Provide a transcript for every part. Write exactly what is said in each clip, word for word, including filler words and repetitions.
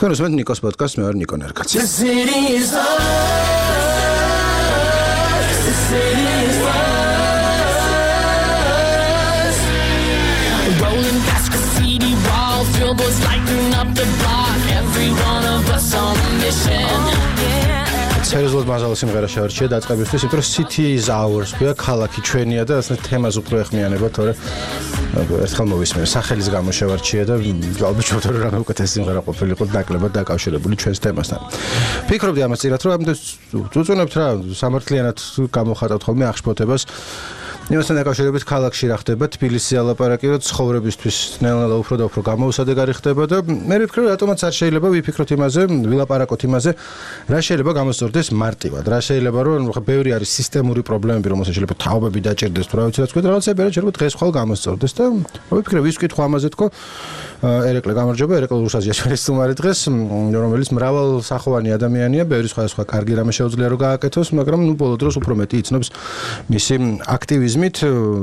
თქვენ უსმენთ ნიკოს პოდკასტს, მე ვარ ნიკო ნერგაცი. Rolling past graffiti walls, billboards lighting up the block. Every one of us on a mission. სერიოზულად მაღალი სიმღერა შეარჩია დაწყებისთვის, იმიტომ რომ City is ours ქვია, ქალაქი ჩვენია და ასეთ თემას უფრო ეხმიანება, თორე ერთხელ მოვისმენთ, სახელის გამო შევარჩია და ალბათ შევთვალე რა უკეთესი სიმღერა ყოფილიყო ნაკლებად დაკავშირებული ჩვენს თემასთან. ფიქრობდი ამას წილად, რომ ამიტომ წუწუნებთ რა, სამართლიანად გამოხატავთ ხოლმე აღშფოთებას. იმასთან დაკავშირებით ქალაქში რა ხდება, თბილისი ალაპარაკი, რომ ცხოვრებისთვის ნელ-ნელა უფრო და უფრო გამოუსადეგარი ხდება და მე ვფიქრე, რომ რატომაც არ შეიძლება ვიფიქროთ იმაზე, ვილაპარაკოთ იმაზე, რა შეიძლება გამოსწორდეს მარტივად, რა შეიძლება რომ ბევრი არის სისტემური პრობლემები, რომელსაც შეიძლება თაობები დაჭერდეს თუ რა ვიცი რა თქვა, რაღაცები რა შეიძლება დღეს ხვალ გამოსწორდეს და ვიფიქრე, ვის ვკითხო ამაზე თქო, ერეკლე გამარჯობა, ერეკლე რუსაზია ჩვენი სტუმარი დღეს, რომელიც მრავალსახოვანი ადამიანია, ბევრი სხვადასხვა კარგი რამე შეუძლია რომ გააკეთოს, მაგრამ ნუ ბოლო დროს უფრო მეტი იცნობს მისი აქტივიზმით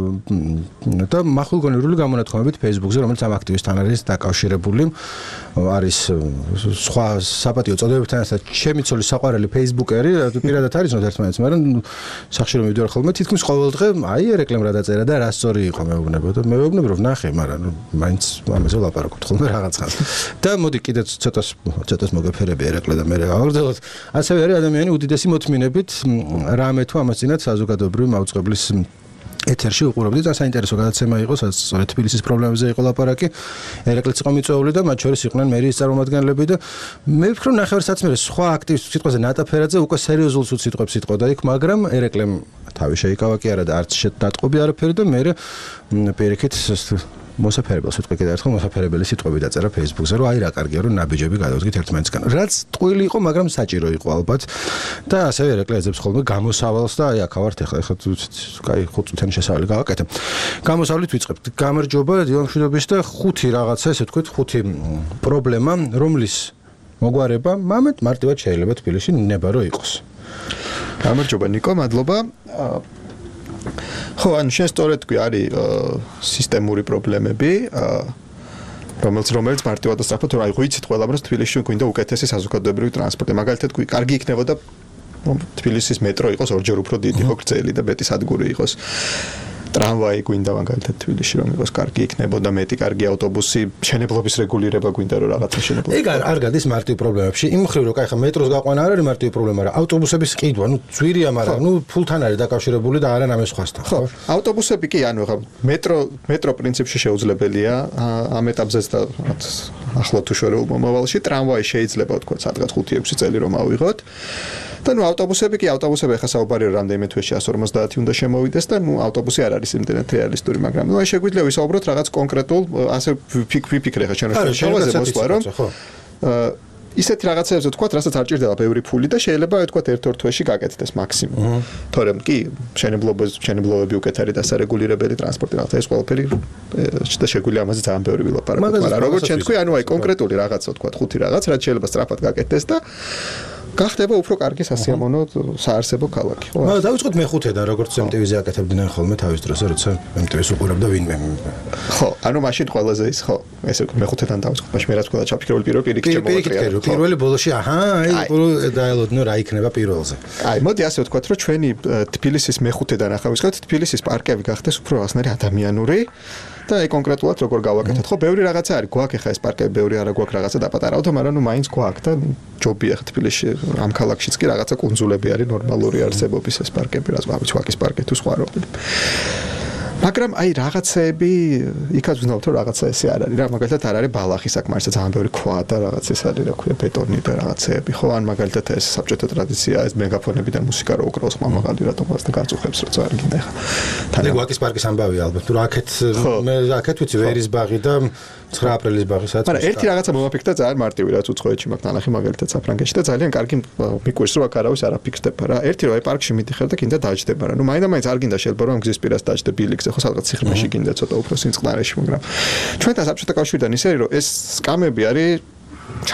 და მახვილგონივრული გამონათქვამებით Facebook-ზე, რომელიც ამ აქტივისტთან არის დაკავშირებული, არის სხვა საპატიო წოდებებთან ერთად ჩემი ცოლის საყვარელი Facebook-ერი, პირადად არიცნოთ ერთმანეთს, მაგრამ სახში რომ მივდივარ ხოლმე, თითქმის ყოველ დღე აი ერეკლემ რა დაწერა და რა სწორი იყო მეუბნება და მე ვეუბნები რომ ნახე, მაგრამ მაინც ამაზე ვლაპარაკობთ ხოლმე რაღაცას. და მოდი კიდე ცოტას ცოტას მოგეფერები ერეკლე და მე გავაგრძელოთ. ასევე არის ადამიანი უდიდესი მოთმინებით რამე თუ ამას წინათ საზოგადოებრივი მაუწყებლის ეთერში უყურებდი და საინტერესო გადაცემა იყო, სადაც სწორედ თბილისის პრობლემებზე იყო ლაპარაკი. ერეკლეც იყო მიწვეული და მათ შორის იყვნენ მერიის წარმომადგენლები და მე ვფიქრე, რომ ნახევარსაცმელი სხვა აქტივისტ სიტყვაზე ნატაფერაძე უკვე სერიოზულ სიტყვებს იტყოდა იქ, მაგრამ ერეკლემ თავი შეიკავა კი არა და არც შეტატყობი არაფერი და მე პირიქით მოსაფერებელს ვიტყვი კიდევ ერთხელ მოსაფერებელი სიტყვები დაწერა Facebook-ზე, რომ აი რა კარგია რომ ნაბიჯები გადავდგით ერთმანეთისგან. რაც ტყუილი იყო, მაგრამ საჭირო იყო ალბათ. და ასევე ერეკლე ეძებს ხოლმე გამოსავალს და აი აქ ვართ ახლა, ახლა კაი ხუთ წუთიანი შესავალი გავაკეთე. გამოსავლით ვიწყებთ. გამარჯობა დილამშვიდობის და ხუთი რაღაცა, ესე ვთქვით, ხუთი პრობლემა, რომლის მოგვარება მამეთ მარტივად შეიძლება თბილისში ნება რო იყოს. გამარჯობა ნიკო, მადლობა. ხო, ან შენ სწორედ თქვი, არის სისტემური პრობლემები, რომელიც რომელიც მარტივად და სწრაფად რა იყო, იცით ყველამ რომ თბილისში გვინდა უკეთესი საზოგადოებრივი ტრანსპორტი. მაგალითად თქვი, კარგი იქნებოდა თბილისის მეტრო იყოს ორჯერ უფრო დიდი, ხო, გრძელი და მეტი სადგური იყოს. ტრამვაი გვინდა მაგალითად თბილისში რომ იყოს კარგი იქნებოდა მეტი კარგი ავტობუსი, შენებლობის რეგულირება გვინდა რომ რაღაცა შენებლობა. ეგ არ გადის მარტივ პრობლემებში. იმ მხრივ რომ კაი ხა მეტროს გაყვანა არ არის მარტივი პრობლემა, რა ავტობუსების ყიდვა, ნუ ძვირია, მაგრამ ნუ ფულთან არის დაკავშირებული და არა ნამე სხვასთან. ხო, ავტობუსები კი ანუ ხა მეტრო მეტრო პრინციპში შეუძლებელია ამ ეტაპზეც და ახლა თუ შორეულ მომავალში, ტრამვაი შეიძლება თქვა სადღაც ხუთი ექვსი წელი რომ ავიღოთ. და ნუ ავტობუსები კი ავტობუსები ხა საუბარია რამდენიმე თვეში εκατს ორმოცდაათი უნდა შემოვიდეს და ნუ ავტობუსი არ არის იმდენად რეალისტური, მაგრამ ნუ აი შეგვიძლია ვისაუბროთ რაღაც კონკრეტულ, ასე ვიფიქრე ხა ჩვენ შევაზე მოსვლა რომ ისეთი რაღაცებზე თქვა, რასაც არ ჭირდება ბევრი ფული და შეიძლება თქვა ერთ-ორ თვეში გაკეთდეს მაქსიმუმ. თორემ კი შენებლობები შენებლობები უკეთ არის დასარეგულირებელი ტრანსპორტი რაღაცა ეს ყველაფერი და შეგვიძლია ამაზე ძალიან ბევრი ვილაპარაკოთ, მაგრამ როგორც შენ თქვი, ანუ აი კონკრეტული რაღაცა თქვა, ხუთი რაღაც, რაც შეიძლება სწრაფად გაკეთდეს და გახდება უფრო კარგი სასიამოვნო საარსებო ქალაქი, ხო? მაგრამ დავიწყოთ მეხუთედან, როგორც ემ ტი ვი-ზე აკეთებდნენ ხოლმე თავის დროზე, როცა ემ ტი ვი-ს უყურებდა ვინმე. ხო, ანუ მაშინ ყველაზე ის, ხო, ესე მეხუთედან დავიწყოთ, მაშინ მე რა თქვა და ჩაფიქრებული პირველ პირიქით შემოვატრიალე. პირველი ბოლოში, აჰა, აი, დაელოდნო რა იქნება პირველზე. აი, მოდი ასე ვთქვათ, რომ ჩვენი თბილისის მეხუთედან ახლა ვისყოთ, თბილისის პარკები გახდეს უფრო რაღაცნაირი ადამიანური. და აი კონკრეტულად როგორ გავაკეთოთ, ხო, ბევრი რაღაცა არის, გვაქვს ახლა ეს პარკები, ბევრი არა გვაქვს რაღაცა დაპატარავთო, მაგრამ ნუ მაინც გვაქვს და ჯობია ხა თბილისში ამ ქალაქშიც კი რაღაცა კუნძულები არის ნორმალური არსებობის ეს პარკები, რაც ვიცი, ვაკის პარკი თუ სხვა რომელი. მაგრამ აი რაღაცეები იქაც ვზნავთ რომ რაღაცა ესე არ არის რა, მაგალითად არ არის ბალახი საკმარისად ძალიან ბევრი ქვა და რაღაც ეს არის რა ქვია ბეტონი და რაღაცეები, ხო, ან მაგალითად ეს საბჭოთა ტრადიცია ეს მეგაფონები და მუსიკა რო უკრავს ხმამაღალი რატომ ასე გაწუხებს როცა არ გინდა ხა. თან ვაკის პარკის ამბავია ალბათ, თუ რაკეთ მე რაკეთ ვიცი ვერის ბაღი და ცხრა აპრილის ბაღი სადაც. მაგრამ ერთი რაღაცა მომაფიქრდა ძალიან მარტივი რაც უცხოეთში მაქვს ნანახი მაგალითად საფრანგეთში და ძალიან კარგი მიკვირს რომ აქ არავის არ აფიქრდება რა. ერთი რომ აი პარკში მიდიხარ და კიდე დაჯდება რა. ნუ მაინდა-მაინც არ გინდა შეიძლება რომ გზის პირას დაჯდე ბილიქზე, ხო, სადღაც სიხრმეში გინდა ცოტა უფრო სინწყნარეში, მაგრამ ჩვენთან საბჭოთა კავშირიდან ისე რომ ეს სკამები არის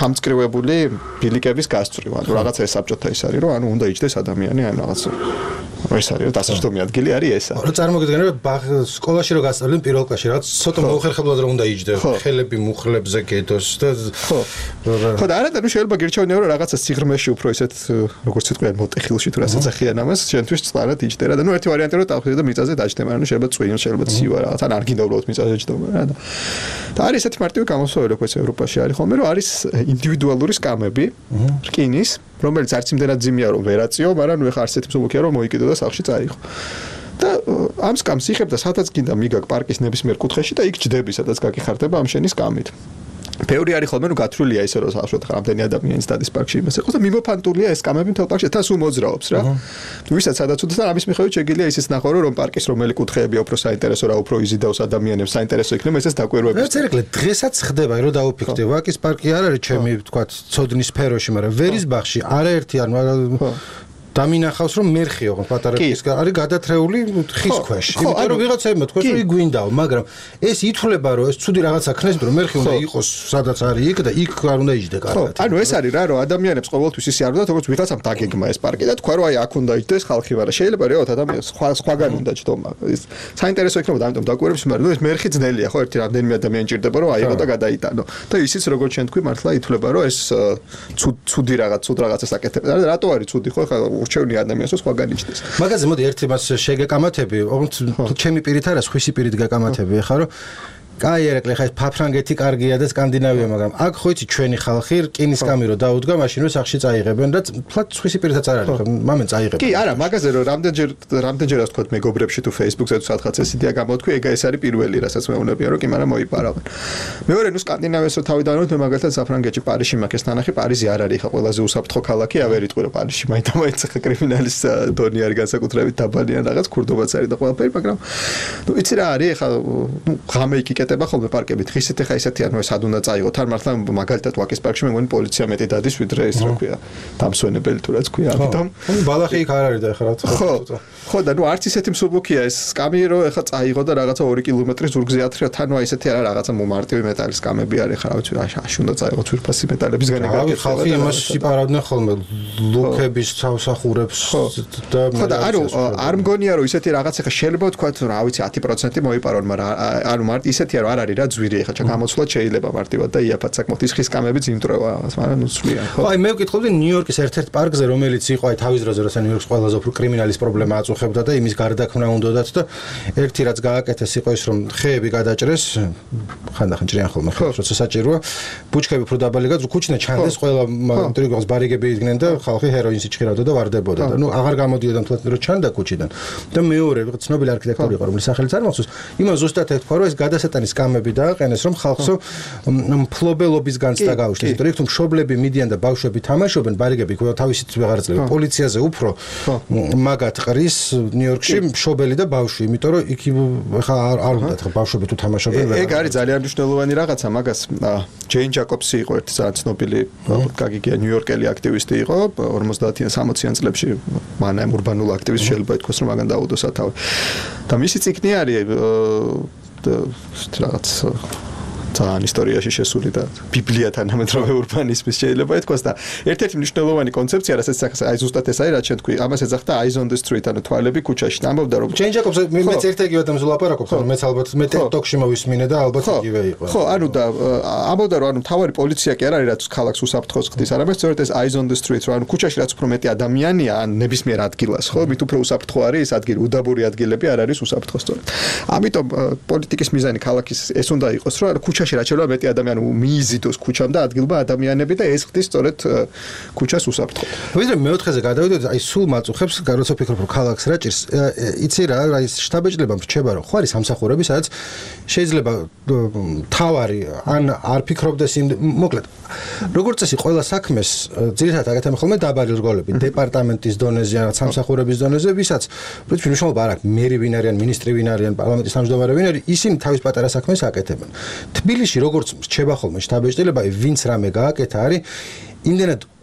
ჩამწკრივებული ბილიკების გასწვრივ. ანუ რაღაცა ეს საბჭოთა ის არის რომ ანუ უნდა იჯდეს ადამიანი ან რაღაცა ეს არის დასაჯდომი ადგილი არის ესა. რა წარმოგიდგენთ სკოლაში რო გასწავლენ პირველ კლასში რაღაც ცოტა მოუხერხებლად რომ უნდა იჯდე ხელები მუხლებზე გედოს და ხო ხო და არა და ნუ შეიძლება გირჩევნია რომ რაღაცა სიღრმეში უფრო ისეთ როგორც ვიტყვიან მოტეხილში თუ რასაც ახიან ამას შენთვის წყარად იჯდე რა და ნუ ერთი ვარიანტი რომ დავხვიდე და მიწაზე დაჯდე მაგრამ ნუ შეიძლება წვიო შეიძლება ცივა რაღაც ან არ გინდა უბრალოდ მიწაზე ჯდომა რა და და არის ესეთი მარტივი გამოსავალი როგორც ევროპაში არის ხოლმე რომ არის ინდივიდუალური სკამები რკინის რომელიც არც იმდენად ძიმია რომ ვერაწიო, მაგრამ ნუ ეხა არც ესეთი მსუბუქია რომ მოიკიდო და სახლში წაიღო. და ამ სკამს იხებდა სადაც გინდა მიგაკ პარკის ნებისმიერ კუთხეში და იქ ჯდები, სადაც გაგიხარდება ამ შენი სკამით. ბევრი არის ხოლმე რომ გათვლილია ისე რომ სახლში რამდენი ადამიანის დადის პარკში იმას ეხოს და მიმოფანტულია ეს სკამები მთელ პარკში და სულ მოძრაობს რა. ვისაც სადაც უდას და ამის მიხედვით შეგიძლია ისიც ნახო რომ პარკის რომელი კუთხეებია უფრო საინტერესო რა უფრო იზიდავს ადამიანებს საინტერესო იქნება ესეც დაკვირვები. მე წერეკლე დღესაც ხდება რომ დაუფიქრდე ვაკის პარკი არ არის ჩემი თქვა ცოდნის სფეროში მაგრამ ვერის ბაღში არაერთი არ დამინახავს რომ მერხიო პატარა ის არის გადათრეული ხის ქვეშ. იმიტომ რომ ვიღაცაებმა თქვა რომ იქ გვინდაო, მაგრამ ეს ითვლება რომ ეს ცუდი რაღაცა ქნეს, რომ მერხი უნდა იყოს სადაც არის იქ და იქ არ უნდა იჯდე კარგად. ანუ ეს არის რა რომ ადამიანებს ყოველთვის ისე არ უნდათ როგორც ვიღაცამ დაგეგმა ეს პარკი და თქვა რომ აი აქ უნდა იჯდეს ხალხი ვარა. შეიძლება რეალურად ადამიანს სხვა სხვაგან უნდა ჯდომა. ეს საინტერესო იქნება და ამიტომ დაკვირვებს, მაგრამ ნუ ეს მერხი ძნელია ხო ერთი რამდენიმე ადამიანი ჭირდება რომ აიღო და გადაიტანო. და ისიც როგორც შენ თქვი მართლა ითვლება რომ ეს ცუდი რაღაც ცუდ რაღაცას აკეთებს. რატო არის ცუდი ხო ხა ურჩევნია ადამიანს რომ სხვაგან იჯდეს. მაგაზე მოდი ერთი მას შეგეკამათები, ჩემი პირით არა, სხვისი პირით გეკამათები, ხა რომ კაი ერეკლე ხა ფაფრანგეთი კარგია და სკანდინავია, მაგრამ აქ ხო იცი ჩვენი ხალხი რკინის კამი რო დაუდგა, მაშინვე სახში წაიღებენ და ფლად სხვისი პირითაც არ არის, მამენ წაიღებენ. კი, არა, მაგაზე რომ რამდენჯერ რამდენჯერ ასე ვთქვათ მეგობრებში თუ Facebook-ზე თუ სადღაც ეს იდეა გამოთქვი, ეგ ეს არის პირველი, რასაც მეუბნებიან, რომ კი, მაგრამ მოიპარავენ. მეორე ნუ სკანდინავიას რო თავიდან ვთქვი, მე მაგალითად საფრანგეთში პარიზში მაქვს ნანახი, პარიზი არ არის ხა ყველაზე უსაფრთხო ქალაქი, ავერ იტყვი რომ პარიზში მაინც-მაინც ხა კრიმინალის დონი არის განსაკუთრებით დაბალი ან რაღაც ქურდობაც არის და ყველაფერი, მაგრამ ნუ იცი რა არის ხა ნუ ღამე იქ იკეტება ხოლმე პარკებით. ხისით ხა ისეთი ანუ სად უნდა წაიღო თან მართლა მაგალითად ვაკის პარკში მე მგონი პოლიცია მეტი დადის ვიდრე ეს რა ქვია დამსვენებელი თუ რაც ქვია ამიტომ ბალახი იქ არ არის და ხა რა ხო ხო და ნუ არც ისეთი მსუბუქია ეს სკამი რომ ხა წაიღო და რაღაცა ორი კილომეტრი ზურგზე ათრია თან ვა ისეთი არა რაღაცა მომარტივი მეტალის სკამები არის ხა რა ვიცი აში უნდა წაიღო ძვირფასი მეტალებისგან ეგ ხალხი იმას იპარავდნენ ხოლმე ლუკების სამსახურებს და ხო და ანუ არ მგონია რომ ისეთი რაღაცა ხა შეიძლება ვთქვა რომ რა ვიცი ათი პროცენტი მოიპარონ მაგრამ ანუ მარტი ისეთია რომ არ არის რა ძვირი ხა ჩაგამოცვლად შეიძლება მარტივად და იაფად საკმაოდ ის ხის კამები ძიმტრევა მაგრამ ნუ სვლია ხო აი მე ვკითხავდი ნიუ-იორკის ერთ-ერთ პარკზე რომელიც იყო აი თავის დროზე როცა ნიუ-იორკის ყველაზე უფრო კრიმინალის პრობლემა აწუხებდა და იმის გარდაქმნა უნდათ და ერთი რაც გააკეთეს იყო ის რომ ხეები გადაჭრეს ხანდახან ჭრიან ხოლმე როცა საჭიროა ბუჩქები უფრო დაბალი გაძ ქუჩიდან ჩანდეს ყველა ინტრიგოს ბარიგები იდგნენ და ხალხი ჰეროინს იჭირავდა და ვარდებოდა და ნუ აღარ გამოდიოდა თლათ რომ ჩანდა ქუჩიდან და მეორე ცნობილი არქიტექტორი იყო რომელიც სახელიც არ მახსოვს იმან ზუსტად ეთქვა რომ ეს გადასატანის კამები დააყენეს რომ ხალხს მფლობელობის განცდა გაუშვეს იმიტომ რომ იქ თუ მშობლები მიდიან და ბავშვები თამაშობენ ბარიგები ყველა თავისით ვეღარძლები პოლიციაზე უფრო მაგათ ყრის ნიუ-იორკში მშობელი და ბავშვი იმიტომ რომ იქ ხა არ უნდათ ხა ბავშვები თუ თამაშობენ ეგ არის ძალიან მნიშვნელოვანი რაღაცა მაგას ჯეინ ჯაკობსი იყო ერთი ძალიან ცნობილი კაგიგია ნიუ-იორკელი აქტივისტი იყო ორმოცდაათიან სამოციან წლებში მან ამ ურბანულ აქტივისტს შეიძლება ითქვას რომ მაგან დაუდო სათავე და მისი წიგნი არის რაღაც ძალიან ისტორიაში შესული და ბიბლიათან ამეთროვე ურბანიზმის შეიძლება ითქვას და ერთ-ერთი მნიშვნელოვანი კონცეფცია რასაც აი ზუსტად ეს არის რაც შენ თქვი ამას ეძახდა eyes on the street ანუ თვალები ქუჩაში ამბობდა რომ ჯეინ ჯაკობსი მეც ერთ-ეგივედ ამას ვლაპარაკობ მაგრამ მეც ალბათ მე TikTok-ში მოვისმინე და ალბათ იგივე იყო ხო ანუ და ამბობდა რომ ანუ თავარი პოლიცია კი არ არის რაც ქალაქს უსაფრთხოს ხდის არამედ სწორედ ეს eyes on the street რომ ანუ ქუჩაში რაც უფრო მეტი ადამიანია ან ნებისმიერ ადგილას ხო მით უფრო უსაფრთხო არის ეს ადგილი უდაბური ადგილები არ არის უსაფრთხო სწორედ ამიტომ პოლიტიკის მიზანი ქალაქის ეს უნდა იყოს რომ ქუჩა რაც შეიძლება მეტი ადამიანი მიიზიდოს ქუჩამ და ადგილმა ადამიანები და ეს ხდის სწორედ ქუჩას უსაფრთხოდ. ვიდრე მეოთხეზე გადავიდეთ, აი სულ მაწუხებს, როცა ფიქრობ რომ ქალაქს რა ჭირს. იცი რა, აი შტაბეჭდილება რჩება რომ ხო არის სამსახურები, სადაც შეიძლება თავარი ან არ ფიქრობდეს იმ მოკლედ. როგორც წესი ყველა საქმეს ძირითადად აკეთებენ ხოლმე დაბალი რგოლები, დეპარტამენტის დონეზე ან სამსახურების დონეზე, ვისაც პრინციპში მნიშვნელობა არ აქვს, მერი ვინ არიან, მინისტრი ვინ არიან, პარლამენტის თავმჯდომარე ვინ არის, ისინი თავის პატარა საქმეს აკეთებენ. თბილისში როგორც რჩება ხოლმე შტაბეჭდილება, ვინც რამე გააკეთა არის იმდენად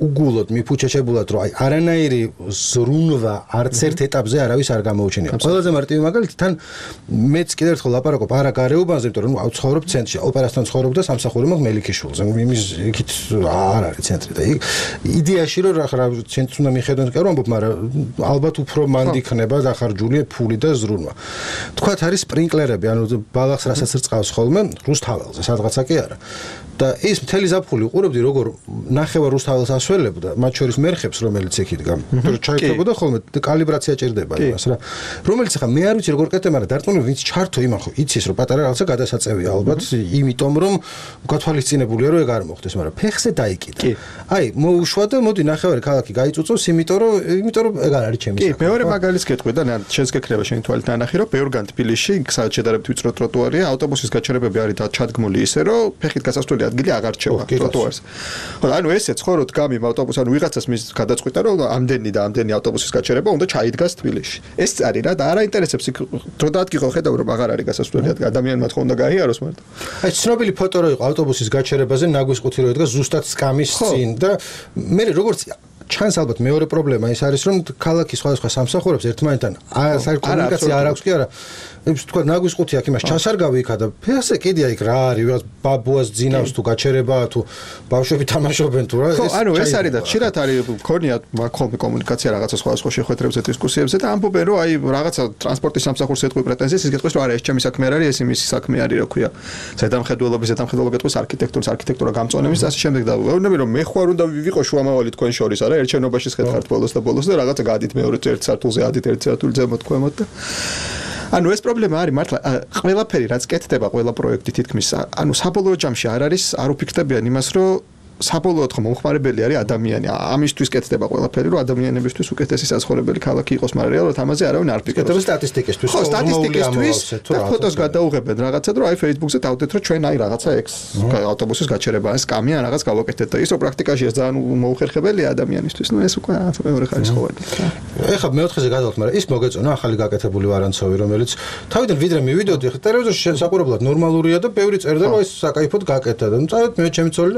უგულოდ მიფუჩეჩებულად რომ აი არანაირი ზრუნვა არც ერთ ეტაპზე არავის არ გამოუჩენია. ყველაზე მარტივი მაგალითი თან მეც კიდევ ერთხელ ლაპარაკობ არა გარეუბანზე, იმიტომ რომ ავცხოვრობ ცენტრში, ოპერასთან ცხოვრობ და სამსახური მაქვს მელიქიშვილზე. იმის იქით არ არის ცენტრი და იქ იდეაში რომ რა ცენტრს უნდა მიხედონ კი არ ვამბობ, მაგრამ ალბათ უფრო მანდ იქნება დახარჯული ფული და ზრუნვა. თქვათ არის სპრინკლერები, ანუ ბალახს რასაც რწყავს ხოლმე რუსთაველზე, სადღაცა კი არა. და ის მთელი ზაფხული უყურებდი როგორ ნახევარ რუსთაველს ასველებდა, მათ შორის მერხებს, რომელიც იქ იდგა. იმიტომ რომ ჩაიქრებოდა ხოლმე კალიბრაცია ჭირდება იმას რა. რომელიც ახლა მე არ ვიცი როგორ კეთდება, მაგრამ დარწმუნებული ვინც ჩართო იმან ხო იცის რომ პატარა რაღაცა გადასაწევია ალბათ, იმიტომ რომ გათვალისწინებულია რომ ეგ არ მოხდეს, მაგრამ ფეხზე დაიკიდა. აი, მოუშვა და მოდი ნახევარი ქალაქი გაიწუწოს, იმიტომ რომ იმიტომ რომ ეგ არ არის ჩემი საქმე. კი, მეორე მაგალითს გეტყვი და შენს გეკრება შენი თვალით ნანახი რომ ბევრგან თბილისში სადაც შედარებით ვიწრო ტროტუარია, ავტობუსის გაჩერებები არის ჩადგმული ისე რომ ფეხით გასასვლელი ადგილი აღარ რჩება ტროტუარზე. ანუ ესეც ხო რომ დგამი ავტობუსი, ანუ ვიღაცას მის გადაწყვიტა რომ ამდენი და ამდენი ავტობუსის გაჩერება უნდა ჩაიდგას თბილისში. ეს არის რა და არ აინტერესებს იქ დრო დაადგილო ხედავ რომ აღარ არის გასასვლელი ადგილი, ადამიანმა თქო უნდა გაიაროს მარტო. აი ცნობილი ფოტო რო იყო ავტობუსის გაჩერებაზე ნაგვის ყუთი რო ედგა ზუსტად სკამის წინ და მე როგორც ჩანს ალბათ მეორე პრობლემა ის არის რომ ქალაქის სხვადასხვა სამსახურებს ერთმანეთთან კომუნიკაცია არ აქვს კი არა ეს თქვა ნაგვის ყუთი აქ იმას ჩასარგავი იქა და ფეხზე კიდია იქ რა არის ვიღაც ბაბუას ძინავს თუ გაჩერებაა თუ ბავშვები თამაშობენ თუ რა ეს ანუ ეს არის და ხშირად არის მქონია მაქოლმე კომუნიკაცია რაღაცა სხვადასხვა შეხვედრებზე დისკუსიებზე და ამბობენ რომ აი რაღაცა ტრანსპორტის სამსახურს ეთყვი პრეტენზიას ის გეტყვის რომ არა ეს ჩემი საქმე არ არის ეს იმისი საქმე არის რა ქვია ზედამხედველობის ზედამხედველობა გეტყვის არქიტექტურის არქიტექტურა გამწონების და ასე შემდეგ და ვეუბნები რომ მე ხوار უნდა ვიყო შუამავალი თქვენ შორის არა ერთ შენობაში შეხედავთ ბოლოს და ბოლოს და რაღაცა გადით მეორე ერთ სართულზე ადით ერთ სართულზე მოთქვამოთ და ანუ ეს პრობლემა არის მართლა ყველაფერი რაც კეთდება ყველა პროექტი თითქმის ანუ საბოლოო ჯამში არ არის არ უფიქრდებიან იმას რომ საბოლოოდ ხომ მომხმარებელი არის ადამიანი ამისთვის კეთდება ყველაფერი რომ ადამიანებისთვის უკეთესი საცხოვრებელი ქალაქი იყოს მაგრამ რეალურად ამაზე არავინ არ ფიქრობს კეთდება სტატისტიკისთვის ხო სტატისტიკისთვის და ფოტოს გადაუღებენ რაღაცად რომ აი Facebook-ზე დავდეთ რომ ჩვენ აი რაღაცა ექს ავტობუსის გაჩერება ეს კამი ან რაღაც გავაკეთეთ და ისო პრაქტიკაში ეს ძალიან მოუხერხებელია ადამიანისთვის ნუ ეს უკვე მეორე ხარისხოვანი ეხლა მეოთხეზე გადავთ მაგრამ ის მოგეწონა ახალი გაკეთებული ვარანცოვი რომელიც თავიდან ვიდრე მივიდოდი ხა ტელევიზორში საყურებლად ნორმალურია და ბევრი წერდა რომ ეს საკაიფოდ გაკეთდა და წავედ მე ჩემი ცოლი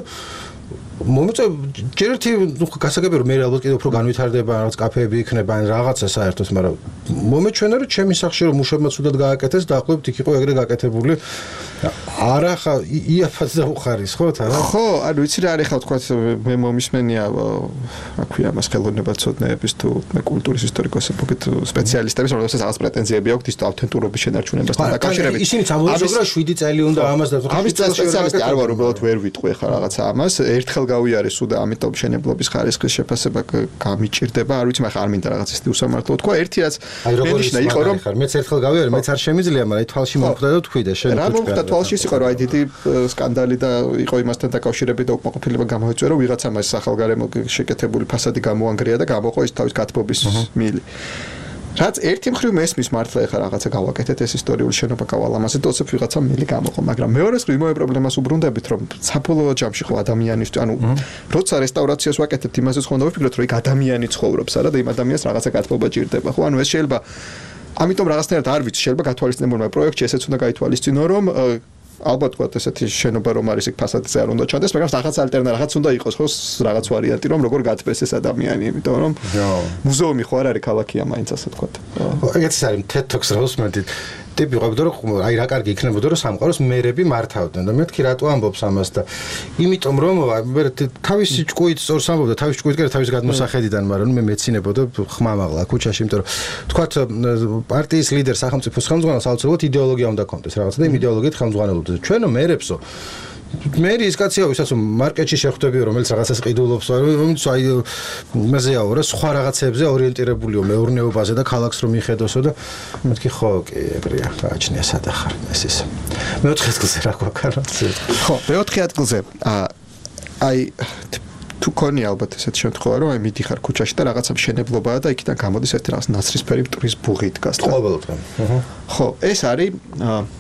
მომწე ჯერერთი ნუ გასაგებია რომ მე ალბათ კიდევ უფრო განვითარდება რაღაც კაფეები იქნება ან რაღაცა საერთოდ მაგრამ მომეჩვენა რომ ჩემი სახში რომ მუშებმა ცუდად გააკეთეს დაახლოებით იქ იყო ეგრე გაკეთებული არა ხა იაფად დაუხარის ხო თან ხო ანუ იცი რა არის ხა თქვა მე მომისმენია რა ქვია მას ხელოვნებაცოდნეების თუ მე კულტურის ისტორიკოსები მოგეთ სპეციალისტების რომელსაც რაღაც პრეტენზიები აქვთ ის ავთენტურობის შენარჩუნებასთან დაკავშირებით ისინი ამბობენ რომ შვიდი წელი უნდა ამას და ამის სპეციალისტი არ ვარ უბრალოდ ვერ ვიტყვი ხა რაღაცა ამას ერთხელ გავიარეს ու და ამიტომ შენებლობის ხარისხის შეფასება გამიჭირდება არ ვიცი მაგრამ არ მინდა რაღაც ისეთი უსამართლო თქვა ერთი რაც მენიშნა იყო რომ მეც ერთხელ გავიარე მეც არ შემიძლია მაგრამ თვალში მომხვდა და თქვი და შენ რა მომხვდა თვალში ის იყო რომ აი დიდი სკანდალი და იყო იმასთან დაკავშირებით და უკმაყოფილება გამოიწვია რომ ვიღაცამ ეს ახალგარემო შეკეთებული ფასადი გამოანგრია და გამოყო ის თავის გათბობის მილი რაც ერთი მხრივ მესმის მართლა ეხა რაღაცა გავაკეთეთ ეს ისტორიული შენობა გავალამაზეთ და ოცებ ვიღაცა მილი გამოყო მაგრამ მეორე მხრივ იმავე პრობლემას უბრუნდებით რომ საფოლოო ჯამში ხო ადამიანისთვის ანუ როცა რესტავრაციას ვაკეთებთ იმასაც ხომ დავიფიქროთ რომ იქ ადამიანი ცხოვრობს არა და იმ ადამიანს რაღაცა გათბობა ჭირდება ხო ანუ ეს შეიძლება ამიტომ რაღაცნაირად არ ვიცი შეიძლება გათვალისწინებულმა პროექტში ესეც უნდა გაითვალისწინო რომ ალბათ თქვა ესეთი შენობა რომ არის იქ ფასადზე არ უნდა ჩადეს მაგრამ რაღაც ალტერნატივა რაღაც უნდა იყოს ხო რაღაც ვარიანტი რომ როგორ გათბეს ეს ადამიანი იმიტომ რომ მუზეუმი ხო არ არის ქალაქია მაინც ასე თქვა ხო ეგეც არის TED-Talks როსმენტით ტიპი ყოფდა რომ აი რა კარგი იქნებოდა რომ სამყაროს მერები მართავდნენ და მეთქი რატო ამბობს ამას და იმიტომ რომ მე თავისი ჭკუით სწორს ამბობდა თავისი ჭკუით კი თავის გადმოსახედიდან მაგრამ მე მეცინებოდა ხმამაღლა ქუჩაში იმიტომ რომ თქვათ პარტიის ლიდერ სახელმწიფოს ხელმძღვანელს აუცილებლად იდეოლოგია უნდა კონდეს რაღაცა და იმ იდეოლოგიით ხელმძღვანელობდა ჩვენო მერებსო მერი ის კაცია ვისაც მარკეტში შეხვდებიო რომელიც რაღაცას ყიდულობს რომელიც აი მეზეაო რა სხვა რაღაცებზე ორიენტირებულიო მეურნეობაზე და ქალაქს რომ მიხედოსო და მეთქი ხო კი ეგრეა გააჩნია სადახარ ეს ის მეოთხე ადგილზე რა გვაქვს ხო მეოთხე ადგილზე აი თუ კონი ალბათ ესეთ შემთხვევა რომ აი მიდიხარ ქუჩაში და რაღაცა მშენებლობაა და იქიდან გამოდის ერთი რაღაც ნაცრისფერი მტრის ბუღი დგას და ყოველდღე ხო ეს არის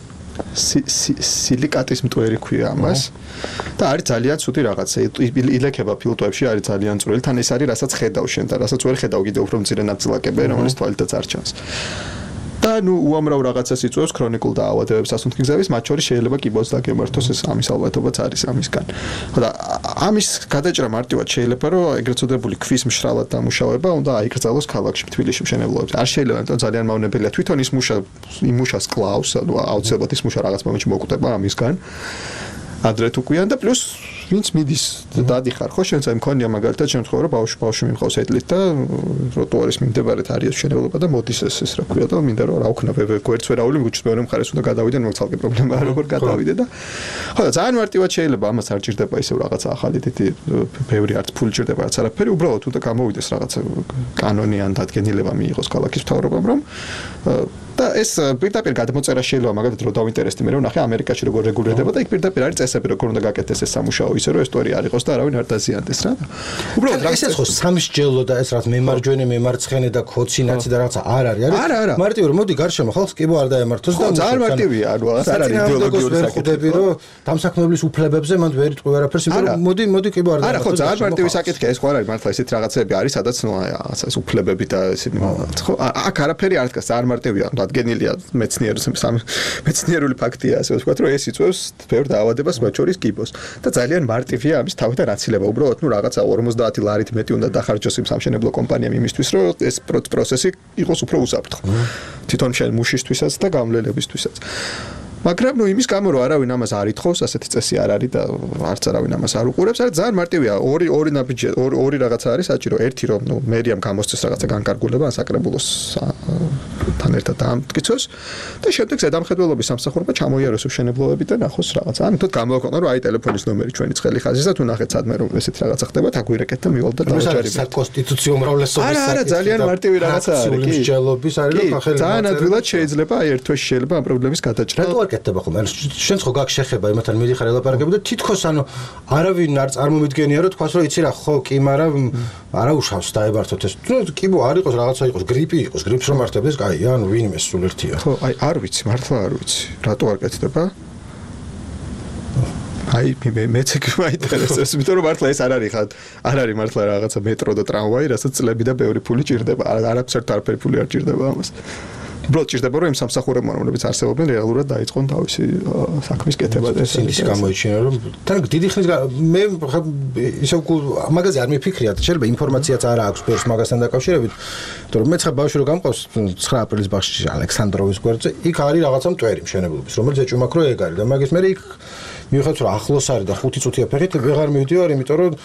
სილიკატის მტვერი ქვია ამას და არის ძალიან ცუდი რაღაცა ილექება ფილტვებში არის ძალიან წვრილი თან ეს არის რასაც ხედავ შენ და რასაც ვერ ხედავ კიდე უფრო მცირე ნაწილაკები რომელიც თვალითაც არ ჩანს და ნუ უამრავ რაღაცას იწვევს ქრონიკულ დაავადებებს სასუნთქი გზების, მათ შორის შეიძლება კიბოს დაგემართოს ეს ამის ალბათობაც არის ამისგან. ხო და ამის გადაჭრა მარტივად შეიძლება რომ ეგრეთ წოდებული ქვის მშრალად დამუშავება უნდა აიკრძალოს ქალაქში თბილისში მშენებლობებს. არ შეიძლება, იმიტომ ძალიან მავნებელია თვითონ ის მუშა იმ მუშას კლავს, ანუ აუცილებლად ის მუშა რაღაც მომენტში მოკვდება ამისგან. ადრე თუ ქვიან და პლუს ვინც მიდის დადიხარ ხო შენც აი მქონია მაგალითად შემთხვევა რომ ბავშვი ბავშვი მიმყავს ეტლით და ტროტუარის მიმდებარედ არის მშენებლობა და მოდის ეს ეს რა ქვია და მინდა რომ რა ვქნა გვერდს ვერაული მიგუჩს მეორე მხარეს უნდა გადავიდე ნუ ცალკე პრობლემაა როგორ გადავიდე და ხო და ძალიან მარტივად შეიძლება ამას არ ჭირდება ისევ რაღაცა ახალი თითი ბევრი არც ფული ჭირდება არც არაფერი უბრალოდ უნდა გამოვიდეს რაღაცა კანონი ან დადგენილება მიიღოს ქალაქის მთავრობამ რომ და ეს პირდაპირ გადმოწერა შეიძლება მაგალითად რომ დავინტერესდი მე რომ ნახე ამერიკაში როგორ რეგულირდება და იქ პირდაპირ არის წესები როგორ უნდა გაკეთდეს ეს სამუშაო ისე რომ ეს სტორი არ იყოს და არავინ არ დაზიანდეს რა. უბრალოდ ეს ხო სამსჯელო და ეს რაც მემარჯვენე მემარცხენე და ქოცინაცი და რაღაცა არ არის არის. არა არა. მარტივი რომ მოდი გარშემო ხალხს კიბო არ დაემართოს და ძალიან მარტივია ანუ არ არის იდეოლოგიური საკითხი რომ დამსაქმებლის უფლებებზე მანდ ვერ იტყვი არაფერს იმიტომ რომ მოდი მოდი კიბო არ დაემართოს. არა ხო ძალიან მარტივი საკითხია ეს ხო არ არის მართლა ისეთ რაღაცები არის სადაც ნუ ეს უფლებები და ისინი ხო აქ არაფერი არ დგას ძალიან მარტივია დადგენილია მეცნიერის მეცნიერული ფაქტია ასე ვთქვათ რომ ეს იწვევს ბევრ დაავადებას მათ შორის კიბოს და ძალიან მარტივია ამის თავიდან აცილება უბრალოდ ნუ რაღაცა ორმოცდაათი ლარით მეტი უნდა დახარჯოს იმ სამშენებლო კომპანიამ იმისთვის რომ ეს პროცესი იყოს უფრო უსაფრთხო თვითონ შენ მუშისთვისაც და გამლელებისთვისაც მაგრამ ნუ იმის გამო რომ არავინ ამას არ ითხოვს ასეთი წესი არ არის და არც არავინ ამას არ უყურებს არის ძალიან მარტივია ორი ორი ნაბიჯი ორი ორი რაღაცა არის საჭირო ერთი რომ ნუ მერიამ გამოსცეს რაღაცა განკარგულება ან საკრებულოს თან ერთად ამტკიცოს და შემდეგ ზედამხედველობის სამსახურება ჩამოიაროს მშენებლობები და ნახოს რაღაცა ან თოთ გამოაქვეყნა რომ აი ტელეფონის ნომერი ჩვენი ცხელი ხაზის და თუ ნახეთ სადმე რომ ესეთი რაღაცა ხდება დაგვირეკეთ და მივალ და დავაჭარებთ საკონსტიტუციო უმრავლესობის არა არა ძალიან მარტივი რაღაცა არის კი მსჯელობის არის რომ ხელი ძალიან ადვილად შეიძლება აი ერთ თვეში შეიძლება ამ პრობლემის გადაჭრა კეთდება ხომ ან შენც ხო გაქვს შეხება იმათთან მიდიხარ ელაპარაკები და თითქოს ანუ არავინ არ წარმომიდგენია რომ თქვას რომ იცი რა ხო კი მაგრამ არაუშავს დაებართოთ ეს ნუ კიბო არ იყოს რაღაცა იყოს გრიპი იყოს გრიპს რომ მართებდეს კაი ანუ ვინმე სულ ერთია ხო აი არ ვიცი მართლა არ ვიცი რატო არ კეთდება აი მე მეც კი მაინტერესებს იმიტომ რომ მართლა ეს არ არის ხა არ არის მართლა რაღაცა მეტრო და ტრამვაი რასაც წლები და ბევრი ფული ჭირდება არაფერს არაფერი ფული არ ჭირდება ამას უბრალოდ ჭირდება რომ იმ სამსახურებმა რომლებიც არსებობენ რეალურად დაიწყონ თავისი საქმის კეთება და ეს გამოიჩინა რომ თან დიდი ხნის მე ისე მაგაზე არ მიფიქრია შეიძლება ინფორმაციაც არ აქვს ბევრს მაგასთან დაკავშირებით იმიტომ რომ მე ცხა ბავშვი რომ გამყავს ცხრა აპრილის ბაღში ალექსანდროვის გვერდზე იქ არის რაღაცა მტვერი მშენებლობის რომელიც ეჭვმაქ რო ეგ არის და მაგის მე იქ მივხვდით რომ ახლოს არის და ხუთი წუთია ფეხით ვეღარ მივდივარ იმიტომ რომ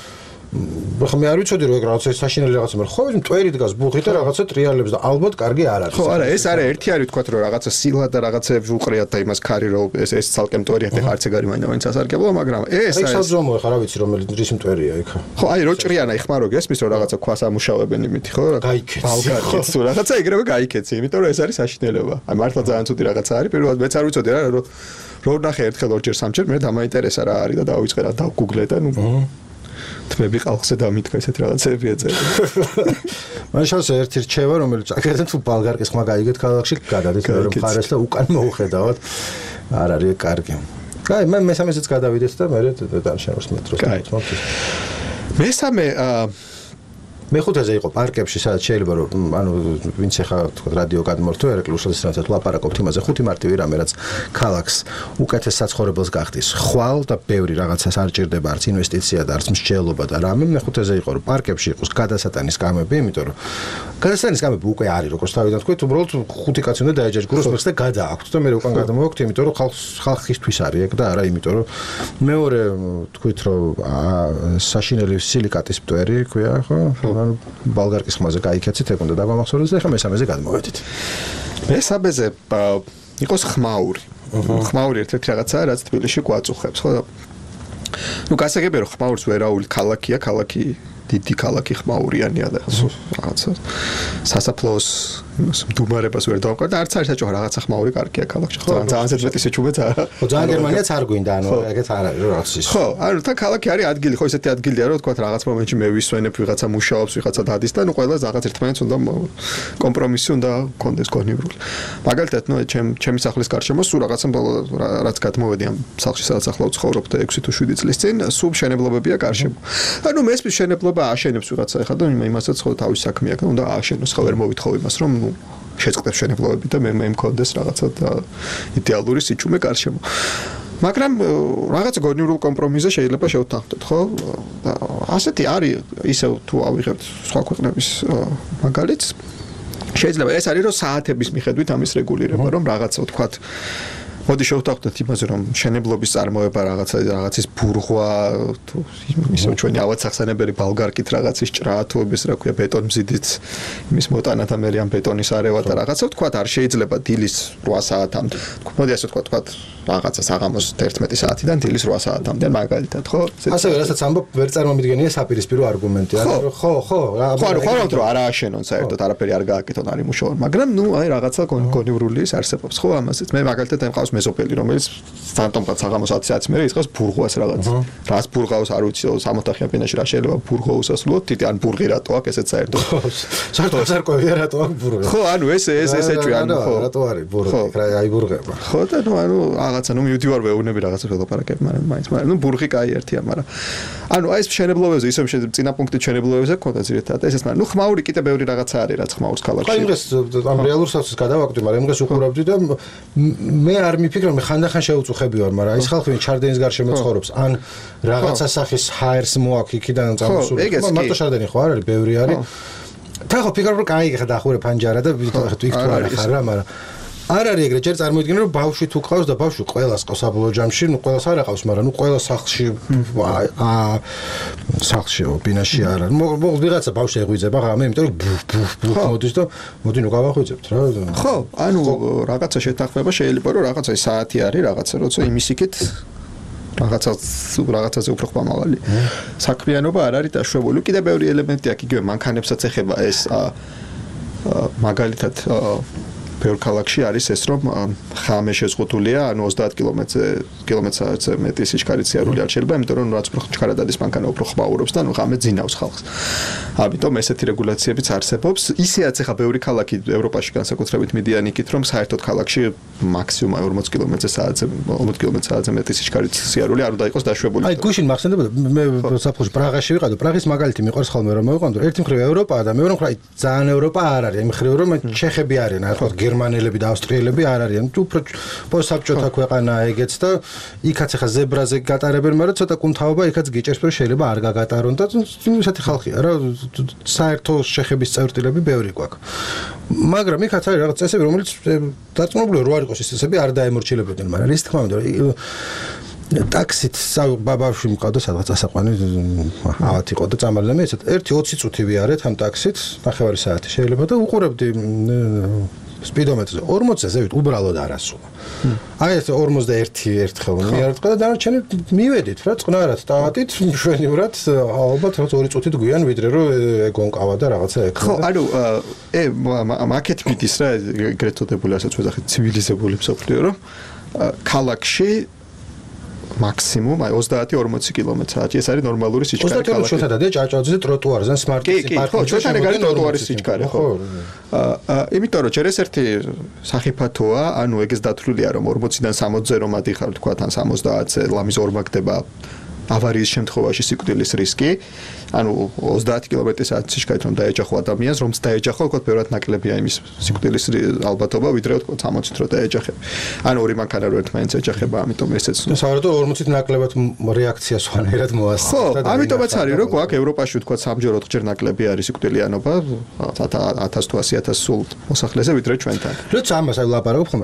ხო მე არ ვიცოდი რომ ეგ რაღაცა საშინელი რაღაცა მაგრამ ხო მტვერი დგას ბუხით და რაღაცა ტრიალებს და ალბათ კარგი არ არის ხო არა ეს არა ერთი არის ვთქვათ რომ რაღაცა სილა და რაღაცეებს უყრიათ და იმას ქარი რომ ეს ეს ცალკე მტვერია და არც ეგ არის მაინც ასარგებლო მაგრამ ეს არის ეს საზომო ხარ რა ვიცი რომელი რის მტვერია იქ ხო აი რო ჭრიანა იხმარო გესმის რომ რაღაცა ქვას ამუშავებენ იმითი ხო გაიქეცი ბალკანიც თუ რაღაცა ეგრევე გაიქეცი იმიტომ რომ ეს არის საშინელება აი მართლა ძალიან ცუდი რაღაცა არის პირველად მეც არ ვიცოდი რა რომ რო ნახე ერთხელ ორჯერ სამჯერ მე დამაინტერესა რა არის და დავიწყე რა დავგუგლე და ნუ თმები ყალხზე დამითქვა ესეთ რაღაცები ეწერა. მან შანსი ერთი რჩევა რომელიც აქედან თუ ბალგარკის ხმა გაიგეთ ქალაქში გადადის მეორე მხარეს და უკან მოუხედავთ არ არის კარგი. აი მე მესამესაც გადავიდეთ და მე დანაშაულს მეტროს მომწონს. მესამე მეხუთეზე იყო პარკებში სადაც შეიძლება რომ ანუ ვინც ახლა თქვა რადიო გადმორთო ერეკლ უსაძესნაირად ლაპარაკობთ იმაზე ხუთი მარტივი რამე რაც ქალაქს უკეთეს საცხოვრებელს გახდის ხვალ და ბევრი რაღაცას არ ჭირდება არც ინვესტიცია და არც მსჯელობა და რამე მეხუთეზე იყო რომ პარკებში იყოს გადასატანის გამები იმიტომ რომ გადასატანის გამები უკვე არის როგორც თავიდან თქვით უბრალოდ ხუთი კაცი უნდა დაეჯაჭგუროს მეხს და გადააქვთ და მე უკან გადამოვაქვთ იმიტომ რომ ხალხს ხალხისთვის არის ეგ და არა იმიტომ რომ მეორე თქვით რომ საშინელი სილიკატის მტვერი ქვია ხო ანუ ბალგარკის ხმაზე გაიქეცით ეგ უნდა დაგვამახსოვრდეს და ახლა მესამეზე გადმოვედით. მესამეზე იყოს ხმაური. ხმაური ერთ-ერთი რაღაცაა რაც თბილისში გვაწუხებს, ხო? ნუ გასაგებია რომ ხმაურს ვერაული ქალაქია, ქალაქი დიდი ქალაქი ხმაურიანია და რაღაცა სასაფლაოს იმას მდუმარებას ვერ დავყარ და არც არის საჭირო რაღაცა ხმაური კარგია ქალაქში. ხო, ძალიან ზედმეტი სიჩუმეც არა. ხო, ძალიან გერმანიაც არ გვინდა, ანუ ეგეც არ არის რომ რაღაც ის. ხო, ანუ თან ქალაქი არის ადგილი, ხო, ესეთი ადგილია რომ თქვა რაღაც მომენტში მე ვისვენებ ვიღაცა მუშაობს, ვიღაცა დადის და ნუ ყველა რაღაც ერთმანეთს უნდა კომპრომისი უნდა კონდეს გონივრული. მაგალითად, ნუ ჩემ ჩემი სახლის გარშემო სულ რაღაცა რაც გადმოვედი ამ სახლში სადაც ახლა ვცხოვრობ და ექვსი თუ შვიდი წლის წინ სულ მშენებლობებია გარშემო. ანუ მესმის მშენებლობა შეიძლება ააშენებს ვიღაცა ეხლა და იმასაც ხო თავის საქმე აქვს, უნდა ააშენოს, ხო ვერ მოვითხოვ იმას, რომ ნუ შეწყდებს შენებლობები და მე მე მქონდეს რაღაცა იდეალური სიჩუმე გარშემო. მაგრამ რაღაცა გონივრულ კომპრომისზე შეიძლება შევთანხმდეთ, ხო? და ასეთი არის ისევ თუ ავიღებთ სხვა ქვეყნების მაგალითს შეიძლება ეს არის რომ საათების მიხედვით ამის რეგულირება, რომ რაღაცა ვთქვათ მოდი შევთანხმდეთ იმაზე რომ შენებლობის წარმოება რაღაცა რაღაცის ბურღვა თუ ისე ჩვენი ავადსახსენებელი ბალგარკით რაღაცის ჭრა თუ ეს რა ქვია ბეტონმზიდით იმის მოტანა და მე ამ ბეტონის არევა და რაღაცა ვთქვათ არ შეიძლება დილის რვა საათამდე მოდი ასე ვთქვათ ვთქვათ რაღაცა საღამოს ერთმეტი საათიდან დილის რვა საათამდე მაგალითად ხო ასევე რასაც ამბობ ვერ წარმომიდგენია საპირისპირო არგუმენტი არა ხო ხო ხო ხო რომ არ ააშენონ საერთოდ არაფერი არ გააკეთონ არ იმუშაონ მაგრამ ნუ აი რაღაცა გონივრული ის არსებობს ხო ამაზეც მე მაგალითად ემყავს მეზობელი რომელიც სანტომღაც საღამოს ათი საათის მერე იწყებს ბურღვას რაღაც რას ბურღავს არ ვიცი სამოთახიან პინაში რა შეიძლება ბურღო უსასრულოდ თითი ან ბურღი რატო აქვს ესეც საერთოდ საერთოდ სარკვევია რატო აქვს ბურღი ხო ანუ ეს ეს ეს ეჭვი ანუ ხო რატო არის ბურღი აი ბურღება ხო და ნუ ანუ რაღაცა ნუ მივდივარ ვეუბნები რაღაცა ველაპარაკებ მაგრამ მაინც მაგრამ ნუ ბურღი კაი ერთია მაგრამ ანუ აი ეს შენებლობებზე ისე წინა პუნქტი შენებლობებზე ქონდა ძირითადად ესეც მაგრამ ნუ ხმაური კიდე ბევრი რაღაცა არის რაც ხმაურს ქალაქში ხო იმას ამ რეალურ საცის გადავაკვდი მაგრამ იმას უყურავდი და მე არ მიფიქრე მე ხანდახან შეუწუხები ვარ მაგრამ ეს ხალხი ჩარდენის გარშემო ცხოვრობს ან რაღაცა სახის ჰაერს მოაქვს იქიდან წამოსული მარტო ჩარდენი ხო არ არის ბევრი არის და ხო ფიქრობ რომ კაი ხა დაახურე ფანჯარა და ვიქ თუ იქ თუ არა ხარ რა მაგრამ არ არის ეგრე ჯერ წარმოიდგინე რომ ბავშვი თუ ყავს და ბავშვი ყველას ყავს საბოლოო ჯამში ნუ ყველას არ ყავს მაგრამ ნუ ყველა სახლში აა სახლშიო ბინაში არა მოგ ვიღაცა ბავშვი ეღვიძება ღამე იმიტომ რომ მოდის და მოდი ნუ გავახვიძებთ რა ხო ანუ რაღაცა შეთანხმება შეიძლება რომ რაღაცა საათი არის რაღაცა როცა იმისიქით რაღაცა რაღაცაზე უფრო ხმამაღალი საქმიანობა არ არის დაშვებული კიდე ბევრი ელემენტი აქვს იგივე მანქანებსაც ეხება ეს მაგალითად ბევრ ქალაქში არის ეს რომ ხამე შეზღუდულია ანუ ოცდაათ კილომეტრზე კილომეტრზე მეტი სიჩქარით სიარული არ შეიძლება იმიტომ რომ რაც უფრო ჩქარა დადის მანქანა უფრო ხმაურობს და ნუ ხამე ძინავს ხალხს ამიტომ ესეთი რეგულაციებიც არსებობს ისეაც ახლა ბევრი ქალაქი ევროპაში განსაკუთრებით მიდიან იქით რომ საერთოდ ქალაქში მაქსიმუმ ორმოც კილომეტრზე საათზე ორმოც კილომეტრზე საათზე მეტი სიჩქარით სიარული არ უნდა იყოს დაშვებული აი გუშინ მახსენდებოდა მე საფუძ პრაღაში ვიყავ და პრაღის მაგალითი მიყვარს ხოლმე რომ მოვიყვანო ერთი მხრივ ევროპაა და მეორე მხრივ ძალიან ევროპა არ არის იმ მხრივ რომ ჩეხები არიან ახლა გერმანელები და ავსტრიელები არ არიან. თუ უფრო პოსტსაბჭოთა ქვეყანაა ეგეც და იქაც ახლა ზებრაზე გატარებენ, მაგრამ ცოტა კუნთაობა იქაც გიჭერს, რომ შეიძლება არ გაგატარონ და ისეთი ხალხია რა, საერთო შეხების წევრტილები ბევრი გვაქვს. მაგრამ იქაც არის რაღაც წესები, რომელიც დარწმუნებულია რომ არ იყოს ის წესები, არ დაემორჩილებოდნენ, მაგრამ ის თქმა უნდა ტაქსით ბაბავში მყავდა სადღაც ასაყვანი ავად იყო და წამალდა მე ესეთ ერთი ოცი წუთი ვიარეთ ამ ტაქსით ნახევარი საათი შეიძლება და უყურებდი სპიდომეტრზე ორმოცზე ზევით უბრალოდ არასულა. აი ეს ორმოცდაერთი ერთხელ მიარეთყა და დანარჩენი მივედით რა წყნარად ტაატით მშვენივრად ალბათ რაც ორი წუთით გვიან ვიდრე რომ ეგონკავა და რაღაცა ეკრა. ხო ანუ ე მაკეთ მიდის რა ეგრეთ წოდებული ასაც ვეძახით ცივილიზებული მსოფლიო რომ ქალაქში მაქსიმუმ აი ოცდაათი ორმოცი კილომეტრი ეს არის ნორმალური სიჩქარე ქალაქში. ოცდაათი შოთა და ჭაჭაძე ტროტუარზე სმარტი პარკი. ხო, ჩვენთან ეგ არის ტროტუარის სიჩქარე, ხო. აა, იმიტომ რომ ჯერ ეს ერთი სახიფათოა, ანუ ეგეც დათვლილია რომ ორმოციდან სამოცზე რომ ადიხარ თქვა თან სამოცდაათზე ლამის ორმაგდება ავარიის შემთხვევაში სიკვდილის რისკი. ანუ ოცდაათი კილომეტრი საათი სიჩქარით რომ დაეჯახო ადამიანს, რომც დაეჯახო, თქო, ბევრად ნაკლებია იმის სიკვდილის ალბათობა, ვიდრე თქო სამოცით რო დაეჯახებ. ანუ ორი მანქანა რო ერთმანეთს ეჯახება, ამიტომ ესეც. საერთოდ ორმოცით ნაკლებად რეაქცია სვანერად მოასწრა. ხო, ამიტომაც არის რომ გვაქვს ევროპაში თქო სამჯეროდ ხჯერ ნაკლები არის სიკვდილიანობა, ათას თუ ასი ათას სულ მოსახლეზე ვიდრე ჩვენთან. როცა ამას აი ვლაპარაკობ ხომ,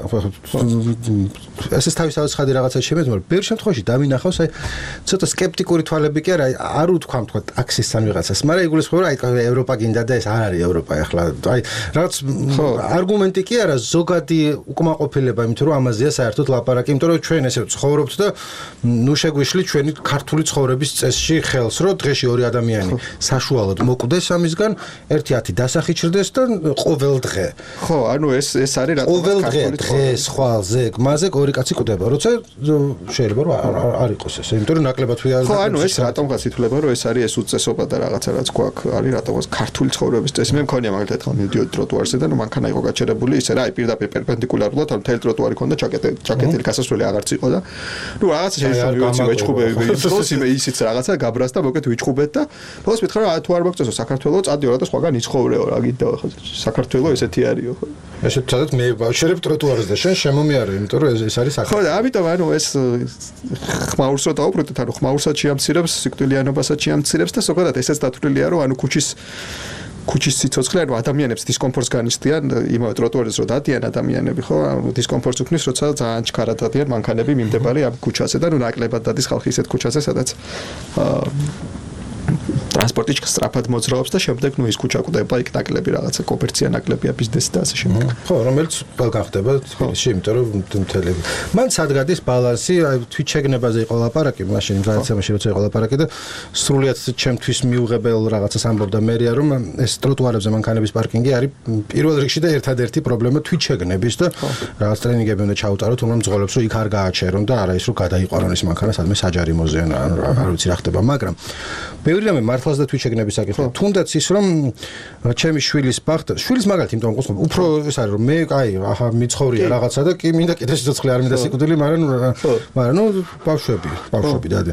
ესეც თავისთავად ხადი რაღაცა შემეძ, მაგრამ ბევრ შემთხვევაში დავინახავს აი ცოტა სკეპტიკური თვალები კი არა, არ უთქვამ თქო ტაქსისთან ვიღაცას, მაგრამ იგულისხმება რომ აი ევროპა გინდა და ეს არ არის ევროპა ახლა. აი რაღაც არგუმენტი კი არა, ზოგადი უკმაყოფილება, იმიტომ რომ ამაზეა საერთოდ ლაპარაკი, იმიტომ რომ ჩვენ ესე ცხოვრობთ და ნუ შეგვიშლი ჩვენი ქართული ცხოვრების წესში ხელს, რომ დღეში ორი ადამიანი საშუალოდ მოკვდეს ამისგან, ერთი ათი დასახიჩრდეს და ყოველ დღე. ხო, ანუ ეს ეს არის რა ყოველ დღე დღეს ხვალზე, მაზე ორი კაცი კვდება, როცა შეიძლება რომ არ იყოს ესე, იმიტომ რომ ნაკლებად თუ არ ხო ანუ ეს რატომღაც ითვლება რომ ეს არის ეს უწესობა და რაღაცა რაც გვაქვს არის რატომღაც ქართული ცხოვრების წესი მე მქონია მაგალითად ხომ მივდიოდი ტროტუარზე და ნუ მანქანა იყო გაჩერებული ისე რა აი პირდაპირ პერპენდიკულარულად ან მთელი ტროტუარი ქონდა ჩაკეტილი ჩაკეტილი გასასვლელი აღარც იყო და ნუ რაღაცა შეიძლება ვიოცი ვეჭხუბები ის იმე ისიც რაღაცა გაბრას და მოკეთ ვიჭხუბეთ და ბოლოს მითხრა რა თუ არ მოგწესო საქართველოს წადიო რა და სხვაგან იცხოვრეო რა გინდა ხო საქართველოს ესეთი არისო ხო ესე სადაც მე ვშერებ ტროტუარზე და შენ შემომიარე იმიტომ რომ ეს არის საქართველო ხო და ამიტომ ანუ ეს ხმაურსო დაუბრუნდეთ ანუ ხმაურსაც შეამცირებს სიკვდილიანობასაც შეამცირებს და ზოგადად ესეც დათვლილია რომ ანუ ქუჩის ქუჩის სიცოცხლე ანუ ადამიანებს დისკომფორტს განიცდიან იმავე ტროტუარზე რომ დადიან ადამიანები ხო დისკომფორტს უქმნის როცა ძალიან ჩქარად დადიან მანქანები მიმდებარე ამ ქუჩაზე და ნუ ნაკლებად დადის ხალხი ისეთ ქუჩაზე სადაც ტრანსპორტი სწრაფად მოძრაობს და შემდეგ ნუ ის ქუჩა კვდება იქ ნაკლები რაღაცა კომერცია ნაკლებია ბიზნესი და ასე შემდეგ. ხო, რომელიც ყველგან ხდება თბილისში, იმიტომ რომ მთელი. მან სადგადის ბალანსი, აი თვით შეგნებაზე იყო ლაპარაკი, მაშინ გადაცემაში როცა იყო ლაპარაკი და სრულიად ჩემთვის მიუღებელ რაღაცას ამბობდა მერია, რომ ეს ტროტუარებზე მანქანების პარკინგი არის პირველ რიგში და ერთადერთი პრობლემა თვით შეგნების და რაღაც ტრენინგები უნდა ჩაუტაროთ, რომ მძღოლებს რომ იქ არ გააჩერონ და არა ის რომ გადაიყვანონ ის მანქანა სადმე საჯარიმოზე ან არ ვიცი რა ხდება, მაგრამ ბევრი რამე მართლაც და თვით შეგნების საკითხი. თუნდაც ის რომ ჩემი შვილის ბახტა, შვილის მაგალითი იმიტომ რომ ყოსმობ, უფრო ეს არის რომ მე აი აჰა მიცხოვრია რაღაცა და კი მინდა კიდე სიცოცხლე არ მინდა სიკვდილი, მაგრამ ნუ მაგრამ ნუ ბავშვები, ბავშვები და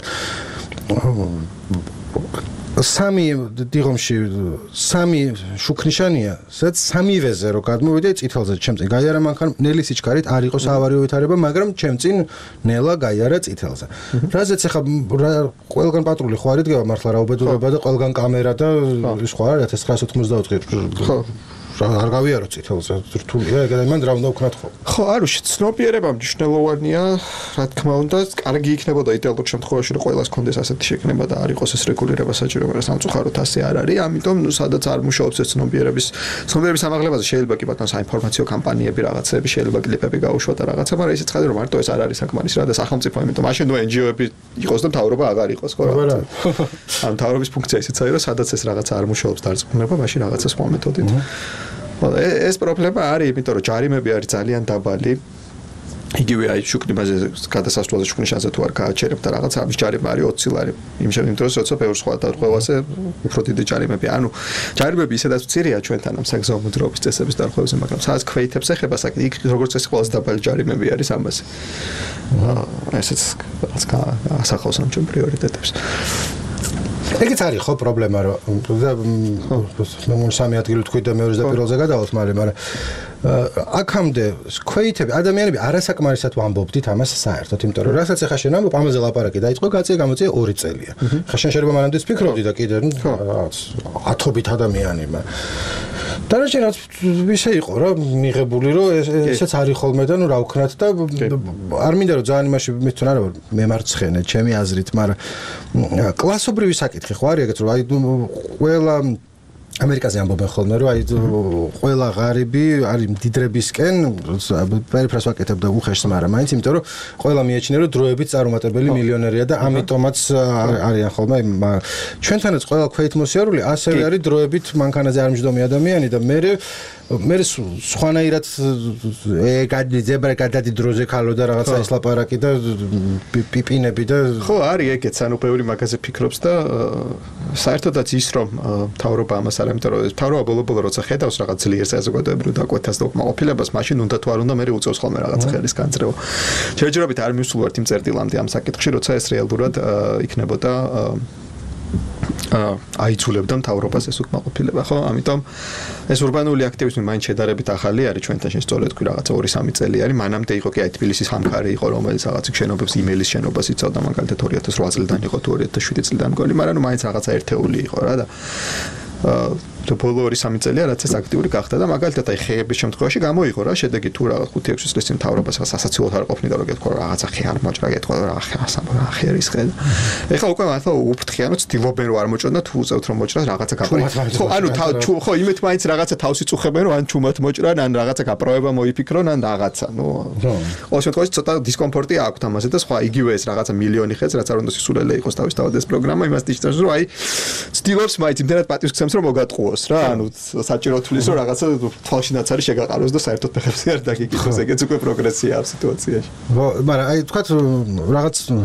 სამი დიღომში სამი შუქნიშანია, სადაც სამივეზე რო გადმოვიდე წითელზე ჩემწინ გაიარა მანქანა ნელი სიჩქარით არ იყო საავარიო ვითარება, მაგრამ ჩემწინ ნელა გაიარა წითელზე. რაზეც ახლა ყველგან პატრული ხო არის დგება მართლა რაუბედურება და ყველგან კამერა და ის ხო არის ათას ცხრაასი ოთხმოცდაოთხი. ხო არ გავიარო წითელზე რთულია ეგ და მან რა უნდა ვქნათ ხო ხო არ უშ ცნობიერება მნიშვნელოვანია რა თქმა უნდა კარგი იქნებოდა იდეალურ შემთხვევაში რომ ყველას კონდეს ასეთი შექმნება და არ იყოს ეს რეგულირება საჭირო მაგრამ სამწუხაროდ ასე არ არის ამიტომ ნუ სადაც არ მუშაობს ეს ცნობიერების ცნობიერების ამაღლებაზე შეიძლება კი ბატონო საინფორმაციო კამპანიები რაღაცები შეიძლება კლიპები გაუშვათ და რაღაცა მაგრამ ისიც ხდება რომ მარტო ეს არ არის საკმარის რა და სახელმწიფო ამიტომ მაშინ ნუ ენჯიოები იყოს და მთავრობა აღარ იყოს ხო რა ამ მთავრობის ფუნქცია ისიც არის რომ სადაც ეს რაღაცა არ მუშაობს დარწმუნება მაშინ რაღაცა სხვა მეთოდით ეს პრობლემა არის, იმიტომ რომ ჯარიმები არის ძალიან დაბალი. იგივე აი შუქნიბაზე გადასასვლელზე შუქნიშანზე თუ არ გააჩერებ და რაღაცა ამის ჯარიმა არის ოცი ლარი. იმ შემთხვევაში როცა ბევრ სხვა დარღვევაზე უფრო დიდი ჯარიმები. ანუ ჯარიმები ისედაც მცირეა ჩვენთან ამ საგზაო მოძრაობის წესების დარღვევაზე, მაგრამ სადაც ქვეითებს ეხება საკითხი, იქ როგორც წესი ყველაზე დაბალი ჯარიმები არის ამაზე. ესეც რაღაც ასახავს ამ ჩვენ პრიორიტეტებს. ეგეც არის ხო პრობლემა რომ მე სამი ადგილი თქვი და მეორეზე და პირველზე გადავალთ მალე მაგრამ აქამდე ქვეითები ადამიანები არასაკმარისად ვამბობდით ამას საერთოდ იმიტომ რომ რასაც ახლა შენ ამბობ ამაზე ლაპარაკი დაიწყო გაწია გამოწია ორი წელია ხა შენ შეიძლება მანამდეც ფიქრობდი და კიდე რაღაც ათობით ადამიანი დანარჩენად ისე იყო რა მიღებული რომ ესეც არის ხოლმე და ნუ რა ვქნათ და არ მინდა რომ ძალიან იმაში მე თვითონ არა ვარ მემარცხენე ჩემი აზრით მაგრამ კლასობრივი საკითხი ხო არის ეგეც რომ აი ყველა ამერიკაზე ამბობენ ხოლმე რომ აი ყველა ღარიბი არის მდიდრებისკენ პერიფერას ვაკეთებ და უხეშს მაგრამ მაინც იმიტომ რომ ყველა მიაჩნია რომ დროებით წარუმატებელი მილიონერია და ამიტომაც არიან ხოლმე ჩვენთანაც ყველა ქვეითმოსიარული ასევე არის დროებით მანქანაზე არ მჯდომი ადამიანი და მე მე სხვანაირად ეგადი ზებრა გადადი დროზე ქალო და რაღაცა ის ლაპარაკი და პიპინები და ხო არის ეგეც ანუ ბევრი მაგაზე ფიქრობს და საერთოდაც ის რომ მთავრობა ამას არ ამიტომ რომ მთავრობა ბოლო-ბოლო როცა ხედავს რაღაც ძლიერ საზოგადოებრივ დაკვეთას და უკმაყოფილებას მაშინ უნდა თუ არ უნდა მე უწევს ხოლმე რაღაც ხელის განძრევა შეიძლება არ მივსულვართ იმ წერტილამდე ამ საკითხში როცა ეს რეალურად იქნებოდა აიცულებდა მთავრობას ეს უკმაყოფილება ხო ამიტომ ეს ურბანული აქტივიზმი მაინც შედარებით ახალი არის ჩვენთან შესწორედ თქვი რაღაცა ორი სამი წელი არის მანამდე იყო კი აი თბილისის ხამქარი იყო რომელიც რაღაც შენობებს იმეილის შენობას იცავდა მაგალითად ორი ათას რვა წლიდან იყო თუ ორი ათას შვიდი წლიდან მგონი მაგრამ ნუ მაინც რაღაცა ერთეული იყო რა და და ბოლო ორი სამი წელია რაც ეს აქტიური გახდა და მაგალითად აი ხეების შემთხვევაში გამოიღო რა შედეგი თუ რაღაც ხუთი ექვსი წლის წინ მთავრობას სასაცილოდ არ ყოფნიდა რომ გეთქვა რაღაცა ხე არ მოჭრა გეთქვა რა ხე ასაბა ხე არის ხე ეხლა უკვე მართლა უფრთხიანო ცდილობენ რომ არ მოჭრა თუ უწევთ რომ მოჭრა რაღაცა გაპროექტ ხო ანუ ხო იმეთ მაინც რაღაცა თავს იწუხებენ რომ ან ჩუმად მოჭრან ან რაღაცა გაპროება მოიფიქრონ ან რაღაცა ნუ ყოველ შემთხვევაში ცოტა დისკომფორტი აქვს ამაზე და სხვა იგივე ეს რაღაცა მილიონი ხეც რაც არ უნდა სისულელე იყოს თავისთავად ეს პროგრამა იმას ნიშნავს რომ აი ცდილობს მაინც იმდენად პატივსცემს რომ მოგატყუო რა ანუ საჭირო თulis რომ რაღაცა თვალშინაც არის შეგაყაროს და საერთოდ ფეხებზე არ დაგიკითხოს ეგეც უკვე პროგრესია ამ სიტუაციაში. ხო, მაგრამ აი თქვათ რაღაც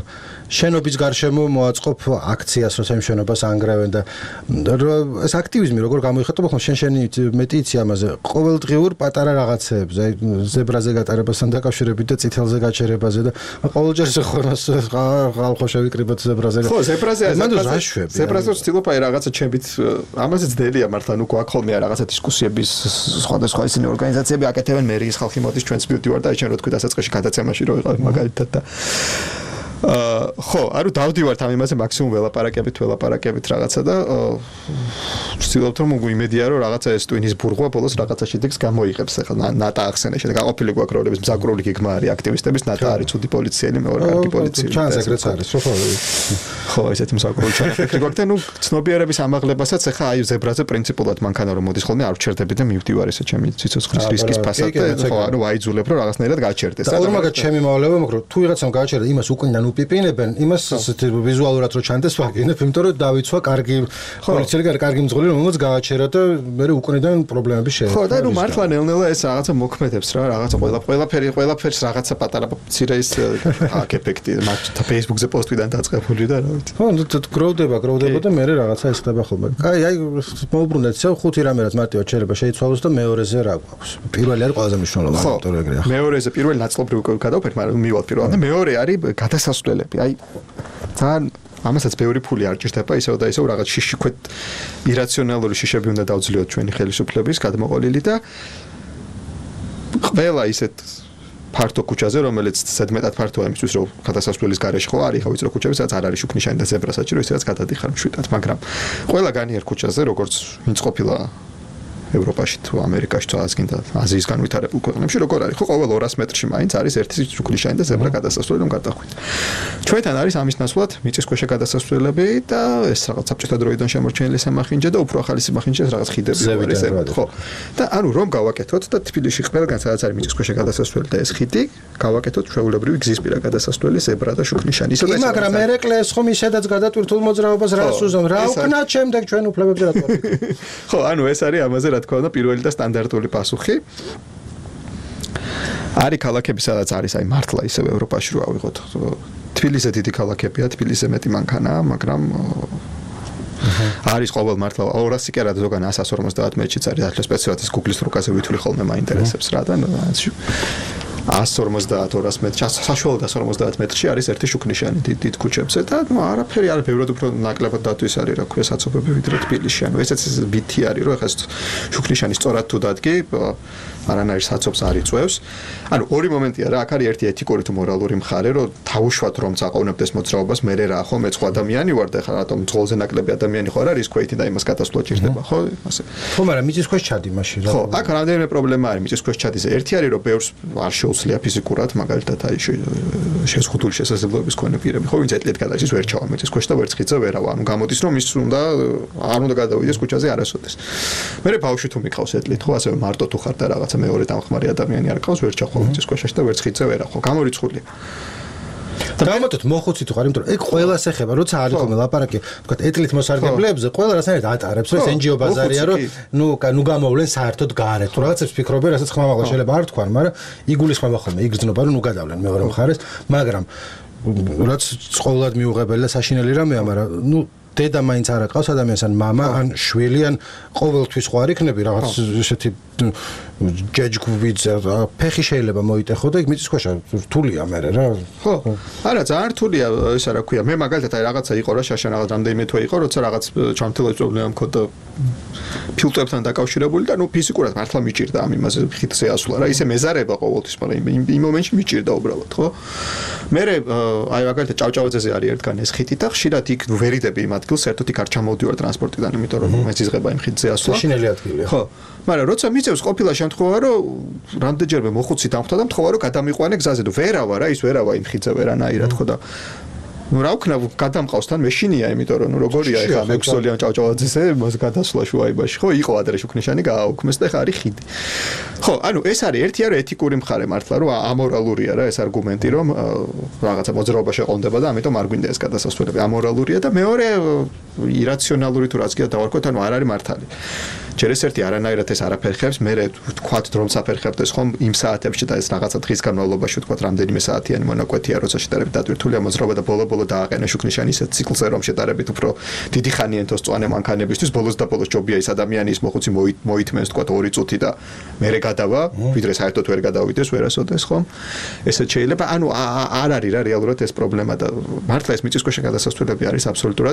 შენობის გარშემო მოაწყობ აქციას, როცა იმ შენობას ანგრევენ და ეს აქტივიზმი როგორ გამოიხატება, ხო შენ შენი მეტი იცი ამაზე. ყოველდღიურ პატარა რაღაცეებს, აი ზებრაზე გატარებასთან დაკავშირებით და წითელზე გაჩერებაზე და ყოველჯერ ხონას ხალხო შევიკრიბოთ ზებრაზე. ხო, ზებრაზე ზებრაზე ზებრაზე ვცდილობ აი რაღაცა ჩემით ამაზე ძნელია მართლა, ნუ გვაქვს ხოლმე რაღაცა დისკუსიების სხვადასხვა ისინი ორგანიზაციები აკეთებენ, მერიის ხალხი მოდის ჩვენს მივდივარ და აი ჩვენ რო თქვი დასაწყისში გადაცემაში რო ვიყავი მაგალითად და აა ხო, ანუ დავდივართ ამ იმაზე მაქსიმუმ ველაპარაკებით, ველაპარაკებით რაღაცა და ვცდილობთ რომ იმედია რომ რაღაცა ეს ტვინის ბურღვა ბოლოს რაღაცა შედეგს გამოიღებს. ახლა ნატა ახსენე შედეგ გაყოფილი გვაქვს როლების მზაკრული გეგმა არის აქტივისტების, ნატა არის ცუდი პოლიციელი, მეორე კარგი პოლიციელი. ჩანს ეგრეც არის, ხო? ხო, ესეთი მზაკრული ჩანაფიქრი გვაქვს და ნუ ცნობიერების ამაღლებასაც ახლა აი ზებრაზე პრინციპულად მანქანა რომ მოდის ხოლმე არ ვჩერდები და მივდივარ ესე ჩემი ციცოცხლის რისკის ფასად და ხო, ანუ აიძულებ რომ რაღაცნაირად გაჩერდეს. და ორმაგად ჩემი მოვალება მოკრო, თუ ვიღაცამ გააჩერდა იმას უკუნიდან უპიპინებენ, იმას ესეთი ვიზუალურად რო ჩანდეს ვაგინებ, იმიტომ რომ დავიცვა კარგი პოლიციელი, კარგი მძღოლი, რომელსაც გააჩერა და მე უკუნიდან პრობლემები შეექმნა. ხო, და ნუ მართლა ნელ-ნელა ეს რაღაცა მოქმედებს რა, რაღაცა ყველა ყველაფერი ყველაფერს რაღაცა პატარა მცირე ის აქ ეფექტი, მაგ Facebook-ზე პოსტვიდან დაწყებული და რა ვიცი. ხო, გროვდება, გროვდება და მე რაღაცა ის ხდება ხოლმე. აი, აი მოუბრუნდეთ, ისე ხუთი რამე რაც მარტივად შეიძლება შეიცვალოს და მეორეზე რა გვაქვს. პირველი არის ყველაზე მნიშვნელოვანი, იმიტომ რომ ეგრეა. მეორეზე პირველი ნაწილობრივ გადავფერთ, მაგრამ მივალ პირველად და მეორე არის გადასასვლელები. აი ძალიან ამასაც ბევრი ფული არ ჭირდება, ისევ და ისევ რაღაც შიშიქვეთ ირაციონალური შიშები უნდა დავძლიოთ ჩვენი ხელისუფლების გადმოყოლილი და ყველა ისეთ ფართო ქუჩაზე, რომელიც ზედმეტად ფართოა იმისთვის, რომ გადასასვლელის გარეშე ხო არის, ხო ვიცი რომ ქუჩები სადაც არ არის შუქნიშანი და ზებრა საჭირო, ისედაც გადადიხარ მშვიდად, მაგრამ ყველა განიერ ქუჩაზე, როგორც ვინც ყოფილა ევროპაში თუ ამერიკაში თუ ასე გინდა აზიის განვითარებულ ქვეყნებში როგორ არის ხო ყოველ ორას მეტრში მაინც არის ერთი შუქნიშანი და ზებრა გადასასვლელი რომ გადახვით. ჩვენთან არის ამის ნაცვლად მიწისქვეშა გადასასვლელები და ეს რაღაც საბჭოთა დროიდან შემორჩენილი სამახინჯე და უფრო ახალი სამახინჯე რაღაც ხიდები არის ხო. და ანუ რომ გავაკეთოთ და თბილისში ყველგან სადაც არის მიწისქვეშა გადასასვლელი და ეს ხიდი გავაკეთოთ ჩვეულებრივი გზის პირა გადასასვლელი ზებრა და შუქნიშანი. ისე და მაგრამ ერეკლეს ხომ ისედაც გადატვირთულ მოძრაობას რას უზომ რა უკნათ შემდეგ ჩვენ უფლებებზე რა თქვა. ხო ანუ ეს არის ამაზე რა თქვა და პირველი და სტანდარტული პასუხი არის ქალაქები სადაც არის აი მართლა ისევ ევროპაში რო ავიღოთ თბილისზე დიდი ქალაქებია თბილისზე მეტი მანქანაა მაგრამ არის ყოველ მართლა ორასი კი არა ზოგან ას ორმოცდაათ მეტრშიც არის ახლა სპეციალურად ეს Google-ის რუკაზე ვითვლი ხოლმე მაინტერესებს რა და ას ორმოცდაათ ორას მეტრში საშუალოდ ას ორმოცდაათ მეტრში არის ერთი შუქნიშანი დიდ დიდ ქუჩებზე და ნუ არაფერი არის ბევრად უფრო ნაკლებად დათვის არის რა ქვია საცობები ვიდრე თბილისში ანუ ესეც ვითი არის რომ ეხლა შუქნიშანი სწორად თუ დადგი არანაირ საცობს არ იწევს ანუ ორი მომენტია რა აქ არის ერთი ეთიკური თუ მორალური მხარე რომ თავუშვად რომ წაყოვნებდეს მოძრაობას მე რა ხო მე სხვა ადამიანი ვარ და ეხლა რატომ ძღოლზე ნაკლები ადამიანი ხო არ არის ქვეითი და იმას გადასვლა ჭირდება ხო ასე ხო მაგრამ მიწისქვეშ ჩადი მაშინ რა ხო აქ რამდენიმე პრობლემა არის მიწისქვეშ ჩადის ერთი არის რომ ბევრს არ შეუძლია ფიზიკურად მაგალითად აი შეზღუდული შესაძლებლობების მქონე პირები ხო ვინც ეტლით გადადის ვერ ჩავა მიწისქვეშ და ვერც ხიძა ვერავა ანუ გამოდის რომ ის უნდა არ უნდა გადავიდეს ქუჩაზე არასოდეს მე ბავშვი თუ მიყავს ეტლით ხო ასე მარტო თუ ხარ და რაღაცა მეორე დამხმარე ადამიანი არ ყავს ვერ ჩახვალ მიწისქვეშ და ვერც ხიძა ვერახო გამორიცხულია დავამატოთ მოხუცი თუ ხარ იმიტომ რომ ეგ ყველას ეხება როცა არის ხოლმე ლაპარაკი ვთქვათ ეტლით მოსარგებლეებზე ყველა რაღაცნაირად ატარებს რომ ეს ენ ჯი ო ბაზარია რომ ნუ ნუ გამოვლენ საერთოდ გარეთ თუ რაღაცებს ფიქრობენ რასაც ხმამაღლა შეიძლება არ თქვან მაგრამ იგულისხმება ხოლმე იგრძნობა რომ ნუ გადავლენ მეორე მხარეს მაგრამ რაც ყოველად მიუღებელი და საშინელი რამეა მაგრამ ნუ დედა მაინც არ აკავს ადამიანს ან მამა ან შვილი ან ყოველთვის ხო არ იქნები რაღაც ესეთი ჯეჯგვიძე ფეხი შეიძლება მოიტეხო და იქ მიწისქვეშა რთულია მე რა ხო არა ძალიან რთულია ისა რა ქვია მე მაგალითად აი რაღაცა იყო რა შაშა რაღაც რამდენიმე თვე იყო როცა რაღაც ჩამთელოს პრობლემა მქონდა ფილტრებთან დაკავშირებული და ნუ ფიზიკურად მართლა მიჭირდა ამ იმაზე ხიდზე ასვლა რა ისე მეზარება ყოველთვის მაგრამ იმ მომენტში მიჭირდა უბრალოდ ხო მე აი მაგალითად ჭავჭავაძეზე არის ერთგან ეს ხიდი და ხშირად იქ ვერიდები იმ ადგილს საერთოდ იქ არ ჩამოვდივარ ტრანსპორტიდან იმიტომ რომ მეც იზღება იმ ხიდზე ასვლა საშინელი ადგილია ხო მაგრამ როცა მიწევს ყოფილა შემთხვევა რომ რამდენჯერმე მოხუცი დამხვდა და მთხოვა რომ გადამიყვანე გზაზე და ვერავა რა ის ვერავა იმ ხიდზე ვერანაირად ხო და ну რა ვქნა გადამყავს თან მეშინია იმიტომ რომ ნუ როგორია ეხა მექსოლიან ჭავჭავაძესე მას გადასვლა შუაებაში ხო იყო ადრე შუქნიშანი გააუქმეს და ეხა არის ხიდი ხო ანუ ეს არის ერთი არის ეთიკური მხარე მართლა რომ ამორალურია რა ეს არგუმენტი რომ რაღაცა მოძრაობა შეყონდება და ამიტომ არ გვინდა ეს გადასასვლელები ამორალურია და მეორე ირაციონალური თუ რაც კიდე დავარქვათ ანუ არ არის მართალი ჯერ ეს ერთი არანაირად ეს არაფერ ხებს, მე თქვათ რომ საფერხებდეს ხომ იმ საათებში და ეს რაღაცა დღის განმავლობაში თქვათ რამდენიმე საათიანი მონაკვეთია, როცა შედარებით დატვირთულია მოძრაობა და ბოლო-ბოლო დააყენა შუქნიშანი ისეთ ციკლზე რომ შედარებით უფრო დიდი ხანი ენტოს წვანე მანქანებისთვის ბოლოს და ბოლოს ჯობია ის ადამიანი ის მოხუცი მოითმენს თქვათ ორი წუთი და მერე გადავა, ვიდრე საერთოდ ვერ გადავიდეს ვერასოდეს ხომ. ესეც შეიძლება, ანუ არ არის რა რეალურად ეს პრობლემა და მართლა ეს მიწისქვეშა გადასასვლელები არის აბსოლუტურად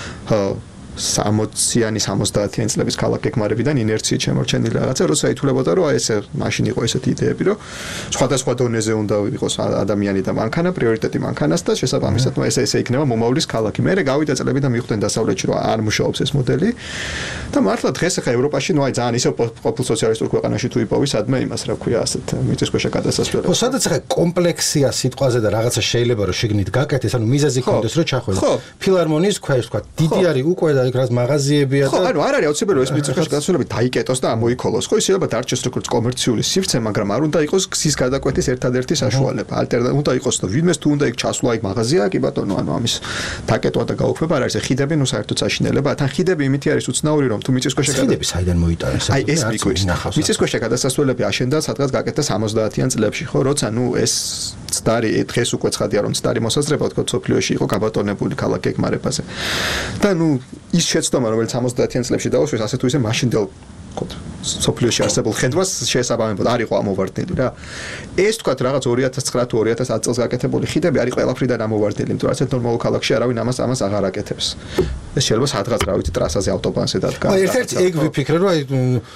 სამოციანი სამოცდაათიანი წლების ქალაქ გეგმარებიდან ინერციით შემორჩენილი რაღაცა, როცა ითვლებოდა რომ აი ესე მაშინ იყო ესეთი იდეები, რომ სხვადასხვა დონეზე უნდა იყოს ადამიანი და მანქანა, პრიორიტეტი მანქანას და შესაბამისად ნუ ესე ესე იქნება მომავლის ქალაქი. მე გავიდა წლები და მიხვდნენ დასავლეთში რომ არ მუშაობს ეს მოდელი და მართლა დღეს ახლა ევროპაში ნუ აი ძალიან ისე ყოფილ სოციალისტურ ქვეყანაში თუ იპოვი სადმე იმას რა ქვია ასეთ მიწისქვეშა გადასასვლელებს. ხო, სადაც ახლა კომპლექსია სიტყვაზე და რაღაცა შეიძლება რომ შეგნით გაკეთდეს, ანუ მიზეზი კონდეს რომ ჩახვედეს. ფილარმონიის ქვეშ თქვა დიდი არის უკვე და იქ რაც მაღაზიებია და ხო, ანუ არ არის აუცილებელი ეს მიწისქვეშა გადასასვლელები დაიკეტოს და ამოიქოლოს. ხო, შეიძლება დარჩეს როგორც კომერციული სივრცე, მაგრამ არ უნდა იყოს გზის გადაკვეთის ერთადერთი საშუალება. ალტერნატივა უნდა იყოს და ვინმეს თუ უნდა იქ ჩასვლა, იქ მაღაზია, კი ბატონო, ანუ ამის დაკეტვა და გაუქმება არ არის. ხიდები ნუ საერთოდ საშინელება. თან ხიდები იმითი არის უცნაური, რომ თუ მიწისქვეშა ხიდები საიდან მოიტანეს? აი ეს მიგვიქს. მიწისქვეშა გადასასვლელები აშენდა სადღაც გაკეთდა სამოცდაათიან წლებში, ხო, როცა ნუ ეს ცდარი დღეს უკვე ცხადია რომ ცდარი მოსაზრება თქო სოფლიოში იყო გაბატონებული ქალაქ გეგმარებაზე. და ნუ ის შეცდომა რომელიც სამოცდაათიან წლებში დაუშვეს, ასე თუ ისე მაშინდელ ვთქვათ, სოფლიოში არსებულ ხედვას შეესაბამებოდა, არ იყო ამოვარდნილი რა. ეს ვთქვათ რაღაც ორი ათას ცხრა თუ ორი ათას ათი წელს გაკეთებული ხიდები არის ყველაფრიდან ამოვარდნილი, იმიტომ რომ ასეთ ნორმალურ ქალაქში არავინ ამას ამას აღარ აკეთებს. ეს შეიძლება სადღაც რა ვიცი ტრასაზე ავტობანზე დადგა. აი ერთ-ერთი ეგ ვიფიქრე რომ აი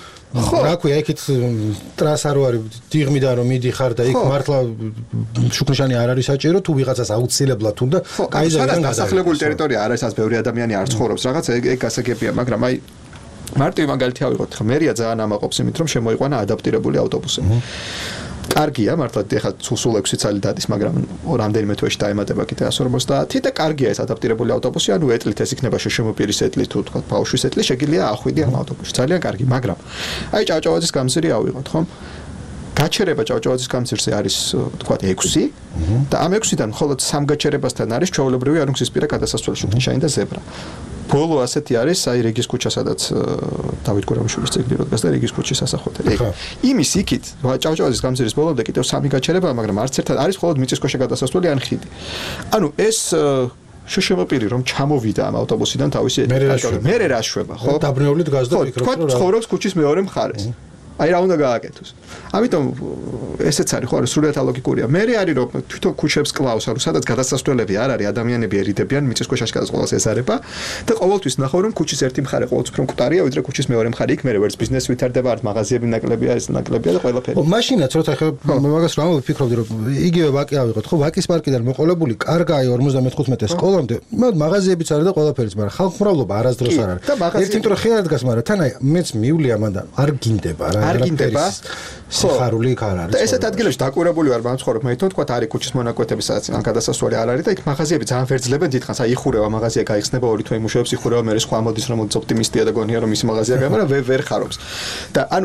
რა ქვია იქით ტრასა რო არის დიღმიდან რომ მიდიხარ და იქ მართლა შუქნიშანი არ არის საჭირო თუ ვიღაცას აუცილებლად უნდა კაიზერიდან დასახლებული ტერიტორია არ არის, ას ბევრი ადამიანი არ ცხოვრობს, რაღაც ეგ ეგ გასაგებია, მაგრამ აი მარტივი მაგალითი ავიღოთ, ხა მერია ძალიან ამაყობს იმით რომ შემოიყვანა ადაპტირებული ავტობუსები. კარგია, მართლა ეხლა სულ ექვსი წელი დადის, მაგრამ რამდენიმე თვეში დაემატება კიდე εκατს ორმოცდაათი და კარგია ეს ადაპტირებული ავტობუსი, ანუ ეტლით ეს იქნება შეშმოპირის ეტლი თუ თქვა ბავშვის ეტლი, შეგიძლია ახვიდი ამ ავტობუსში. ძალიან კარგი, მაგრამ აი ჭავჭავაძის გამზირი ავიღოთ, ხომ? გაჩერება ჭავჭავაძის გამზირზე არის თქვა ექვსი და ამ ექვსიდან მხოლოდ სამ გაჩერებასთან არის ჩვეულებრივი ანუ გზისპირა გადასასვლელი შუქნიშანი და ზებრა. ბოლო ასეთი არის აი რეგის ქუჩა, სადაც დავით გურამიშვილის ძეგლი რო დგას და რეგის ქუჩის სასახლე. იმის იქით ჭავჭავაძის გამზირის ბოლომდე კიდევ სამი გაჩერებაა, მაგრამ არც ერთად არის მხოლოდ მიწისქვეშა გადასასვლელი ან ხიდი. ანუ ეს შეშმოპირი რომ ჩამოვიდა ამ ავტობუსიდან თავისი მერე რა შვება, ხო? დაბრუნებული დგას და ფიქრობს რომ რა. ცხოვრობს ქუჩის მეორე მხარეს. აი რა უნდა გააკეთოს. ამიტომ ესეც არის ხო, სრულიად ალოგიკურია. მე არის რომ თვითონ ქუჩებს კლავს, ანუ სადაც გადასასვლელები არ არის, ადამიანები ერიდებიან, მიწისქვეშაში გადასვლას ეზარება და ყოველთვის ნახავ რომ ქუჩის ერთი მხარე ყოველთვის უფრო მკვდარია, ვიდრე ქუჩის მეორე მხარე. იქ მე ვერც ბიზნესი ვითარდება, არც მაღაზიები ნაკლებია, ეს ნაკლებია და ყველაფერი. ო, მაშინაც როცა ხე მე მაგას რა ვიფიქრობდი რომ იგივე ვაკი ავიღოთ, ხო, ვაკის პარკიდან მოყოლებული, კარგაა ორმოცდამეთხუთმეტე სკოლამდე, მაგაზიებიც არის და ყველაფერიც, მაგრამ ხალხმრავლობა არასდროს არ არის. ერთი მტრო ხე არ დგას, მაგრამ თან აი მეც მივლია მანდ არ გინდება რა. არ გინდება სიხარული იქ არ არის. და ესეთ ადგილებში დაკურებული ვარ მაცხოვრებ, მე თვითონ თქვა არის ქუჩის მონაკვეთები, სადაც ან გადასასვლელი არ არის და იქ მაღაზიები ძალიან ვერძლებენ დიდხანს, აი იხურება მაღაზია, გაიხსნება ორი თვე იმუშავებს, იხურება, მე სხვა მოდის რომ მოდის ოპტიმისტია და გონია რომ მისი მაღაზია გაიგო, მაგრამ ვერ ხარობს. და ანუ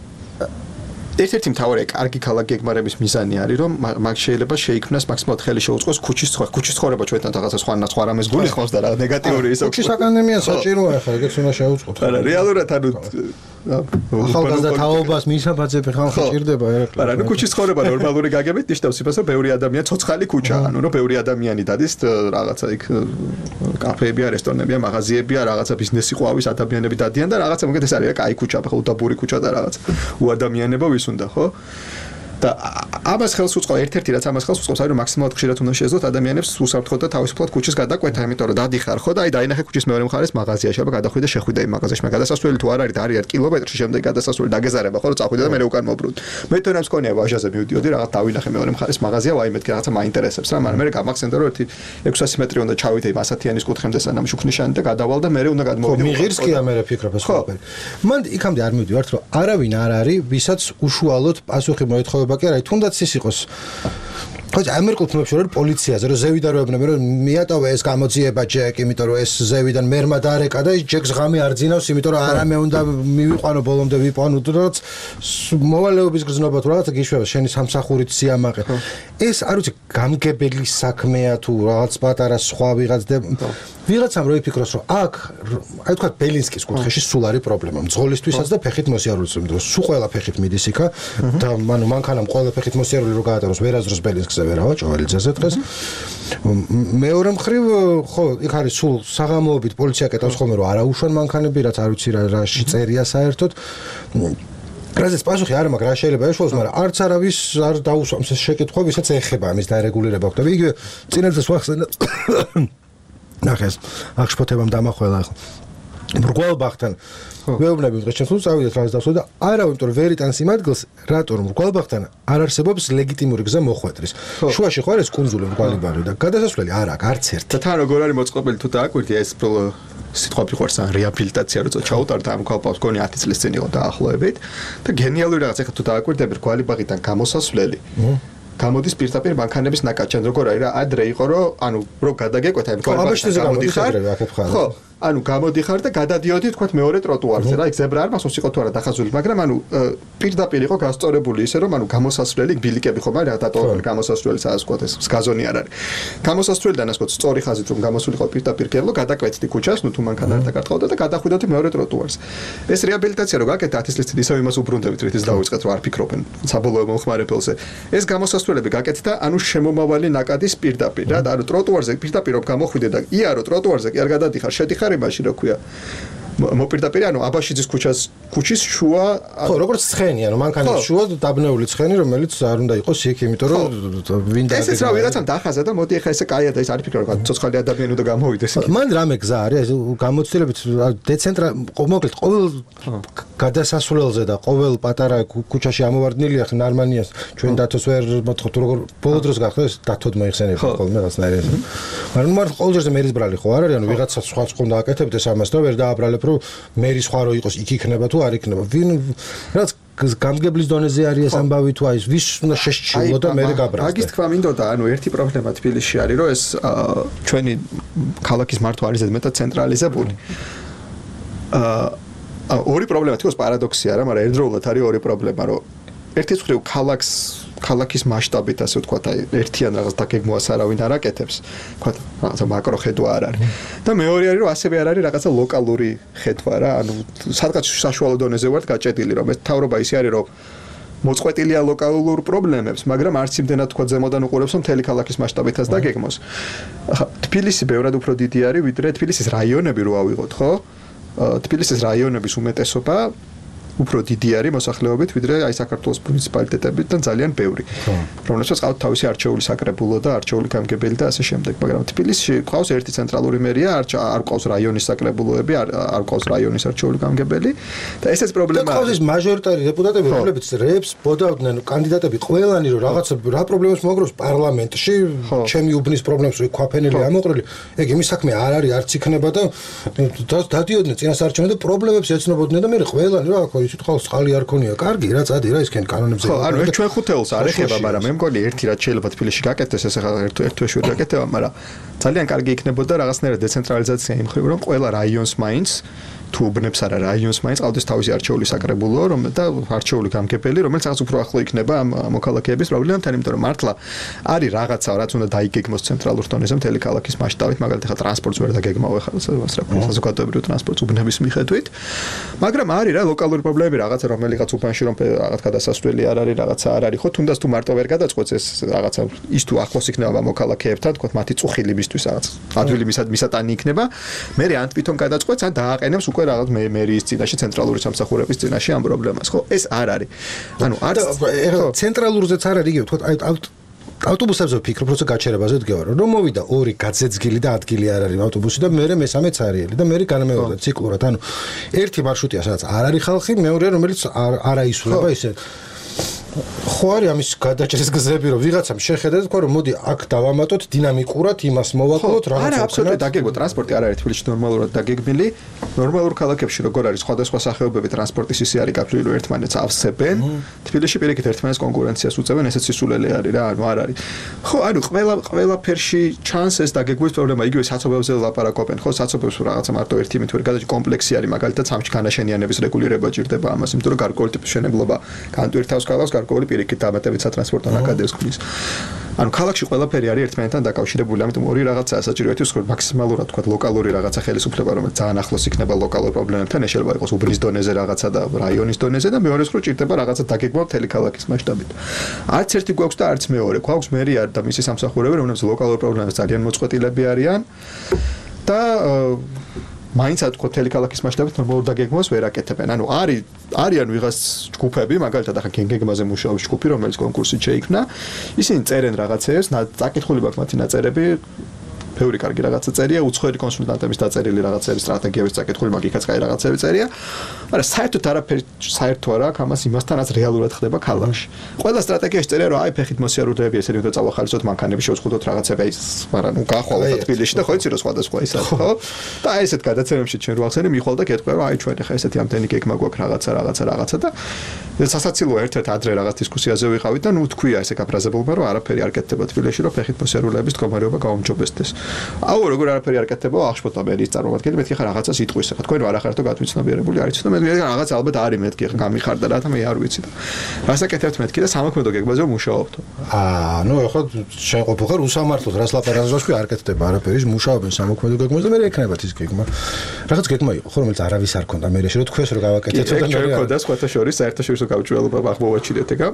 ერთ-ერთი მთავარი კარგი ქალაქ გეგმარების მიზანი არის რომ მაგ შეიძლება შეიქმნას მაქსიმალურად ხელი შეუწყოს ქუჩის ცხოვრება, ქუჩის ცხოვრება ჩვენთან რაღაცა სხვა სხვა რამეს გულისხმობს და რა ნეგატიური ის აქვს. ქუჩის აკადემია საჭიროა ხა, ეგეც უნდა შეუწყოთ. არა, რეალურად ანუ ახალგაზრდა თაობას მისაბაძები ხალხი ჭირდება ერეკლე. არა, ნუ ქუჩის ცხოვრება ნორმალური გაგებით ნიშნავს იმას, რომ ბევრი ადამიანი ცოცხალი ქუჩა, ანუ რომ ბევრი ადამიანი დადის რაღაცა იქ კაფეებია, რესტორნებია, მაღაზიებია, რაღაცა ბიზნესი ყვავის ადამიანები დადიან და რაღაცა მოგეთ ეს არის რა კაი ქუჩა, ხო, უდაბური ქუჩა და რაღაც უადამიანება ვის უნდა, ხო? და ამას ხელს უწყობს ერთ-ერთი რაც ამას ხელს უწყობს არის რომ მაქსიმალურად ხშირად უნდა შეეძლოთ ადამიანებს უსაფრთხოდ და თავისუფლად ქუჩის გადაკვეთა, იმიტომ რომ დადიხარ ხო და აი დაინახე ქუჩის მეორე მხარეს მაღაზია, შეიძლება გადახვიდე შეხვიდე იმ მაღაზიაში, მაგრამ გადასასვლელი თუ არ არის და არის კილომეტრი შემდეგი გადასასვლელი დაგეზარება ხო, რომ წახვიდე და მე უკან მობრუნდი. მე თვითონაც მქონია ვაჟაზე მივდიოდი, რაღაც დავინახე მეორე მხარეს მაღაზია, ვაი მეთქი რაღაცა მაინტერესებს რა, მაგრამ მე გამახსენდა რომ ერთი ექვსასი მეტრი უნდა ჩავიდე იმ ასათიანის კუთხემდე სანამ შუქნიშანი და გადავალ და მე უნდა გადმოვიდე. ხო, მიღირს კი ამერე ფიქრობ ეს ყველაფერი. მან იქამდე არ მივდივართ რომ არავინ არ არის, ვისაც უშუალოდ პასუხი მოეთხოვება კი არა, თუნდაც ის იყოს ხო, ამერიკულ ფილმებში რომ პოლიციაზე რომ ზევიდან რო ეუბნები რომ მიატოვე ეს გამოძიება ჯეკ, იმიტომ რომ ეს ზევიდან მერმა დაარეკა და ის ჯეკს ღამე არ ძინავს, იმიტომ რომ არამე უნდა მივიყვანო ბოლომდე ვიყვანო, რაც მოვალეობის გზნობა თუ რაღაცა გიშვება შენი სამსახურით სიამაყე. ეს არ ვიცი გამგებელი საქმეა თუ რაღაც პატარა სხვა ვიღაც და ვიღაცამ რო იფიქროს რომ აქ აი თქვა ბელინსკის კუთხეში სულ არის პრობლემა მძღოლისთვისაც და ფეხით მოსიარულის იმიტომ რომ სულ ყველა ფეხით მიდის იქა და მანუ მანქანამ ყველა ფეხით მოსიარული რო გაატაროს ვერაზროს ბელინსკზე ვერავა ჭოველიძეზე დღეს მეორე მხრივ ხო იქ არის სულ საღამოობით პოლიცია კეთავს ხოლმე რომ არაუშვან მანქანები რაც არ ვიცი რა რაში წერია საერთოდ რაზეც პასუხი არ მაქვს რა შეიძლება ეშველოს მაგრამ არც არავის არ დაუსვამს ეს შეკითხვა ვისაც ეხება ამის დარეგულირება ხდება იგივე წინასწარ ვახსენე ნახეს აღშფოთებამ დამახველა ახლა მრგვალბახთან ვეუბნები დღეს ჩვენ სულ წავიდეთ რაც დავსვე და არა იმიტომ რომ ვერ იტანს იმ ადგილს რატომ მრგვალბახთან არ არსებობს ლეგიტიმური გზა მოხვედრის შუაში ხო არის კუნძული მრგვალიბარი და გადასასვლელი არ აქვს არც ერთი და თან როგორ არის მოწყობილი თუ დააკვირდი ეს სიტყვა ფიყვარს ან რეაბილიტაცია რო ჩაუტარდა ამ კალპავს გონი ათი წლის წინ იყო დაახლოებით და გენიალური რაღაც ეხლა თუ დააკვირდები მრგვალიბაღიდან გამოსასვლელი გამოდის პირდაპირ მანქანების ნაკაჩად როგორ არის რა ადრე იყო რომ ანუ რო გადაგეკვეთა იმ გამოდიხარ ხო ანუ გამოდიხარ და გადადიოდი თქვა მეორე ტროტუარზე რა იქ ზებრა არ მახსოვს იყო თუ არა დახაზული მაგრამ ანუ პირდაპირ იყო გასწორებული ისე რომ ანუ გამოსასვლელი ბილიკები ხომ არის რა დატოვებული გამოსასვლელი სადაც თქვა ეს გაზონი არ არის გამოსასვლელიდან ასე თქვა სწორი ხაზით რომ გამოსულიყო პირდაპირ გებლო გადაკვეთდი ქუჩას ნუ თუ მანქანა არ დაკართხავდა და გადახვიდოდი მეორე ტროტუარზე ეს რეაბილიტაცია რო გაკეთე ათი წლის წინ ისევ იმას უბრუნდებით რითიც დავიწყეთ რომ არ ფიქრობენ საბოლოო მომხმარებელზე ეს გამოსასვლელები გაკეთდა ანუ შემომავალი ნაკადის პირდაპირ რა ანუ ტროტუარზე პირდაპირ რომ გამოხვიდე და იარო ტროტუარზე კი არ გადადიხარ შედიხარ იმაში რა ქვია მოპირდაპირ ანუ აბაშიძის ქუჩას ქუჩის შუა ხო როგორც ცხენი ანუ მანქანის შუა დაბნეული ცხენი რომელიც არ უნდა იყოს იქ იმიტომ რომ ვინდა ესეც რა ვიღაცამ დახაზა და მოდი ახლა ესე კაია და ეს არის ფიქრობ რა ცოცხალი ადამიანი უნდა გამოვიდეს მან რამე გზა არის გამოცდილებით დეცენტრა მოკლედ ყოველ გადასასვლელზე და ყოველ პატარა ქუჩაში ამოვარდნილია ხ ნარმანიას ჩვენ დათოს ვერ მოთხოვთ როგორ ბოლო დროს გახდა ეს დათოდ მოიხსენებდა ხოლმე რაღაცნაირად მაგრამ მარტო ყოველ ჯერზე მერის ბრალი ხო არ არის ანუ ვიღაცა სხვა სხვა უნდა აკეთებდეს ამას და ვერ დააბრალებ რომ მერი სხვა რო იყოს იქ იქნება თუ არ იქნება ვინ რაც გამგებლის დონეზე არის ეს ამბავი თუ აი ვის უნდა შეშჩილო და მე გაბრალდეს მაგის თქვა მინდოდა ანუ ერთი პრობლემა თბილისში არის რომ ეს ჩვენი ქალაქის მართვა არის ზედმეტად ცენტრალიზებული აა ორი პრობლემა თქოს პარადოქსია რა მაგრამ ერთდროულად არის ორი პრობლემა რომ ერთი მხრივ ქალაქს ქალაქის მასშტაბით ასე ვთქვათ აი ერთიან რაღაც დაგეგმვას არავინ არ აკეთებს ვთქვათ რაღაცა მაკრო ხედვა არ არის და მეორე არის რომ ასევე არ არის რაღაცა ლოკალური ხედვა რა ანუ სადღაც საშუალო დონეზე ვართ გაჭედილი რომ ეს თავრობა ისე არის რომ მოწყვეტილია ლოკალურ პრობლემებს მაგრამ არც იმდენად თქვა ზემოდან უყურებს რომ მთელი ქალაქის მასშტაბითაც დაგეგმოს ახლა თბილისი ბევრად უფრო დიდი არის ვიდრე თბილისის რაიონები რო ავიღოთ ხო თბილისის რაიონების უმეტესობა უფრო დიდი არის მოსახლეობით ვიდრე აი საქართველოს მუნიციპალიტეტებით და ძალიან ბევრი. რომელსაც ყავთ თავისი არჩეული საკრებულო და არჩეული გამგებელი და ასე შემდეგ, მაგრამ თბილისში ყავს ერთი ცენტრალური მერია, არ ყავს რაიონის საკრებულოები, არ ყავს რაიონის არჩეული გამგებელი და ესეც პრობლემაა. და ყავს მაჟორიტარი დეპუტატები, რომლებიც რეებს ბოდავდნენ კანდიდატები ყველანი რომ რაღაც რა პრობლემებს მოგროვს პარლამენტში, ჩემი უბნის პრობლემებს რო ქვაფენელი ამოყრილი, ეგ იმის საქმე არ არის, არც იქნება და დადიოდნენ წინასაარჩევნო და პრობლემებს ეცნობოდნენ და მე ყველანი რა ხო ისიც ხალხს ხალი არ ქონია. კარგი, რა წადი რა ისქენ კანონებზე. ხო, ანუ ჩვენ ხუთეულს არ ეხება, მაგრამ მე მგონი ერთი რაც შეიძლება თბილისში გაკეთდეს, ეს ახლა ერთ ერთვეში ვერ გაკეთება, მაგრამ ძალიან კარგი იქნებოდა რაღაცნაირად დეცენტრალიზაცია იმ მხრივ, რომ ყველა რაიონს მაინც თუ უბნებს არა რაიონს მაინც ყავდეს თავისი არჩეული საკრებულო, რომ და არჩეული გამგებელი, რომელიც რაღაც უფრო ახლო იქნება ამ მოქალაქეების პრობლემებთან, იმიტომ რომ მართლა არის რაღაცა, რაც უნდა დაიგეგმოს ცენტრალურ დონეზე მთელი ქალაქის მასშტაბით, მაგალითად ახლა ტრანსპორტს ვერ დაგეგმავ ახლა საზოგადოებრივ ტრანსპორტს უბნების მიხედვით. მაგრამ არის რა ლოკალური პრობლემები, რაღაცა რომელიღაც უბანში რომ რაღაც გადასასვლელი არ არის, რაღაცა არ არის, ხო თუნდაც თუ მარტო ვერ გადაწყვეტს ეს რაღაცა ის თუ ახლოს იქნება მოქალაქეებთან, თქო მათი წუხილიბისთვის რაღაც ადვილი მისატანი იქნება, მე ან თვითონ გადაწყვეტს, ან დააყენებს უკვე რაღაც მე მერიის წინაშე ცენტრალური სამსახურების წინაშე ამ პრობლემას ხო ეს არ არის ანუ არც ეხლა ცენტრალურზეც არ არის იგივე თქო აი ავტობუსებზე ვფიქრობ როცა გაჩერებაზე დგევარ რომ მოვიდა ორი გაძეძგილი და ადგილი არ არის ავტობუსი და მე მესამეც არიელი და მე განმეორდა ციკლურად ანუ ერთი მარშრუტია სადაც არ არის ხალხი მეორე რომელიც არ აისურვება ისე ხო არის ამის გადაჭრის გზები რომ ვიღაცამ შეხედეთ თქვა რომ მოდი აქ დავამატოთ დინამიკურად იმას მოვაკლოთ რაღაცა არა აბსოლუტურად დაგეგმო ტრანსპორტი არ არის თბილისში ნორმალურად დაგეგმილი ნორმალურ ქალაქებში როგორ არის სხვადასხვა სახეობები ტრანსპორტის ისე არის გაფრთხილი რომ ერთმანეთს ავსებენ თბილისში პირიქით ერთმანეთს კონკურენციას უწევენ ესეც სისულელე არის რა ანუ არ არის ხო ანუ ყველა ყველაფერში ჩანს ეს დაგეგმვის პრობლემა იგივე საცობებზე ლაპარაკობენ ხო საცობებს რაღაცა მარტო ერთი იმით ვერ გადაჭი კომპლექსი არის მაგალითად სამში განაშენიანების რეგულირება ჭირდება ამას იმიტომ რომ გარკვეული ტიპის მშენებლობა განტვირთავს ქალაქს გარკვეული პირიქით დამატებით სატრანსპორტო ნაკადებს ქმნის ანუ ქალაქში ყველაფერი არის ერთმანეთთან დაკავშირებული ამიტომ ორი რაღაცაა საჭირო ერთი ვსკოთ მაქსიმალურად თქვა ლოკალური რაღაცა ხელისუფლება რომელიც ძალიან ახლოს იქნება ლოკალურ პრობლემებთან შეიძლება იყოს უბნის დონეზე რაღაცა და რაიონის დონეზე და მეორე ვსკოთ ჭირდება რაღაცა დაგეგმვა მთელი ქალაქის მასშტაბით არც ერთი გვაქვს და არც მეორე გვაქვს მერი არ და მისი სამსახურები რომლებიც ლოკალურ პრობლემებს ძალიან მოწყობილები არიან და მაინც თქვა მთელი ქალაქის მასშტაბით ნორმალურ დაგეგმვას ვერ აკეთებენ. ანუ არის არიან ვიღაც ჯგუფები, მაგალითად ახლა გენგეგმაზე მუშაობს ჯგუფი, რომელიც კონკურსით შეიქმნა. ისინი წერენ რაღაცებს, წაკითხული აქვს მათი ნაწერები. ბევრი კარგი რაღაცა წერია, უცხოელი კონსულტანტების დაწერილი რაღაცების სტრატეგიების წაკითხული, მაგიქაც კაი რაღაცები წერია. მაგრამ საერთოდ არაფერი საერთო არ აქვს ამას იმასთანაც რეალურად ხდება ქალაქში. ყველა სტრატეგიაში წერია, რომ აი ფეხით მოსიარულეები ესენი უნდა წავახალისოთ მანქანები, შევწყვეტოთ რაღაცები, ის, მაგრამ ნუ გახვალოთ თბილისში და ხო იცი რომ სხვადასხვა ის არის, ხო? და აი ესეთ გადაცემებში ჩვენ რო ახსენე მიხვალ და გეტყვია, რომ აი ჩვენ ახლა ესეთი ამდენი გეგმა გვაქვს რაღაცა, რაღაცა, რაღაცა და სასაცილოა ერთ-ერთ ადრე რაღაც დისკუსიაზე ვიყავით და ნუ თქვია ესე გაფრაზებულმა, რომ არაფერი არ კეთდება თბილისში, რომ ფეხით მოსიარულეების მდგომარეობა გაუმჯობესდეს. აუ როგორ არაფერი არ კეთდება აღშფოთა მერის წარმომადგენელი მეთქი ხა რაღაცას იტყვის ხა თქვენ რა ხართ გათვითცნობიერებული არის თქო მე რაღაც ალბათ არის მეთქი ხა გამიხარდა რა და მე არ ვიცი და რასაკეთებთ მეთქი და სამოქმედო გეგმაზე მუშაობთ აა ნუ ხო შენ ყოფილიყარ უსამართლოდ რას ლაპარაკობს არ კეთდება არაფერი მუშაობენ სამოქმედო გეგმაზე მე ეკნებათ ის გეგმა რაღაც გეგმა იყო ხო რომელიც არავის არ ქონდა მე რომ თქვენს რომ გავაკეთეთ და მე რა ქონდა სხვათა შორის საერთაშორისო გავჭრილობა აღმოვაჩინეთ ეგა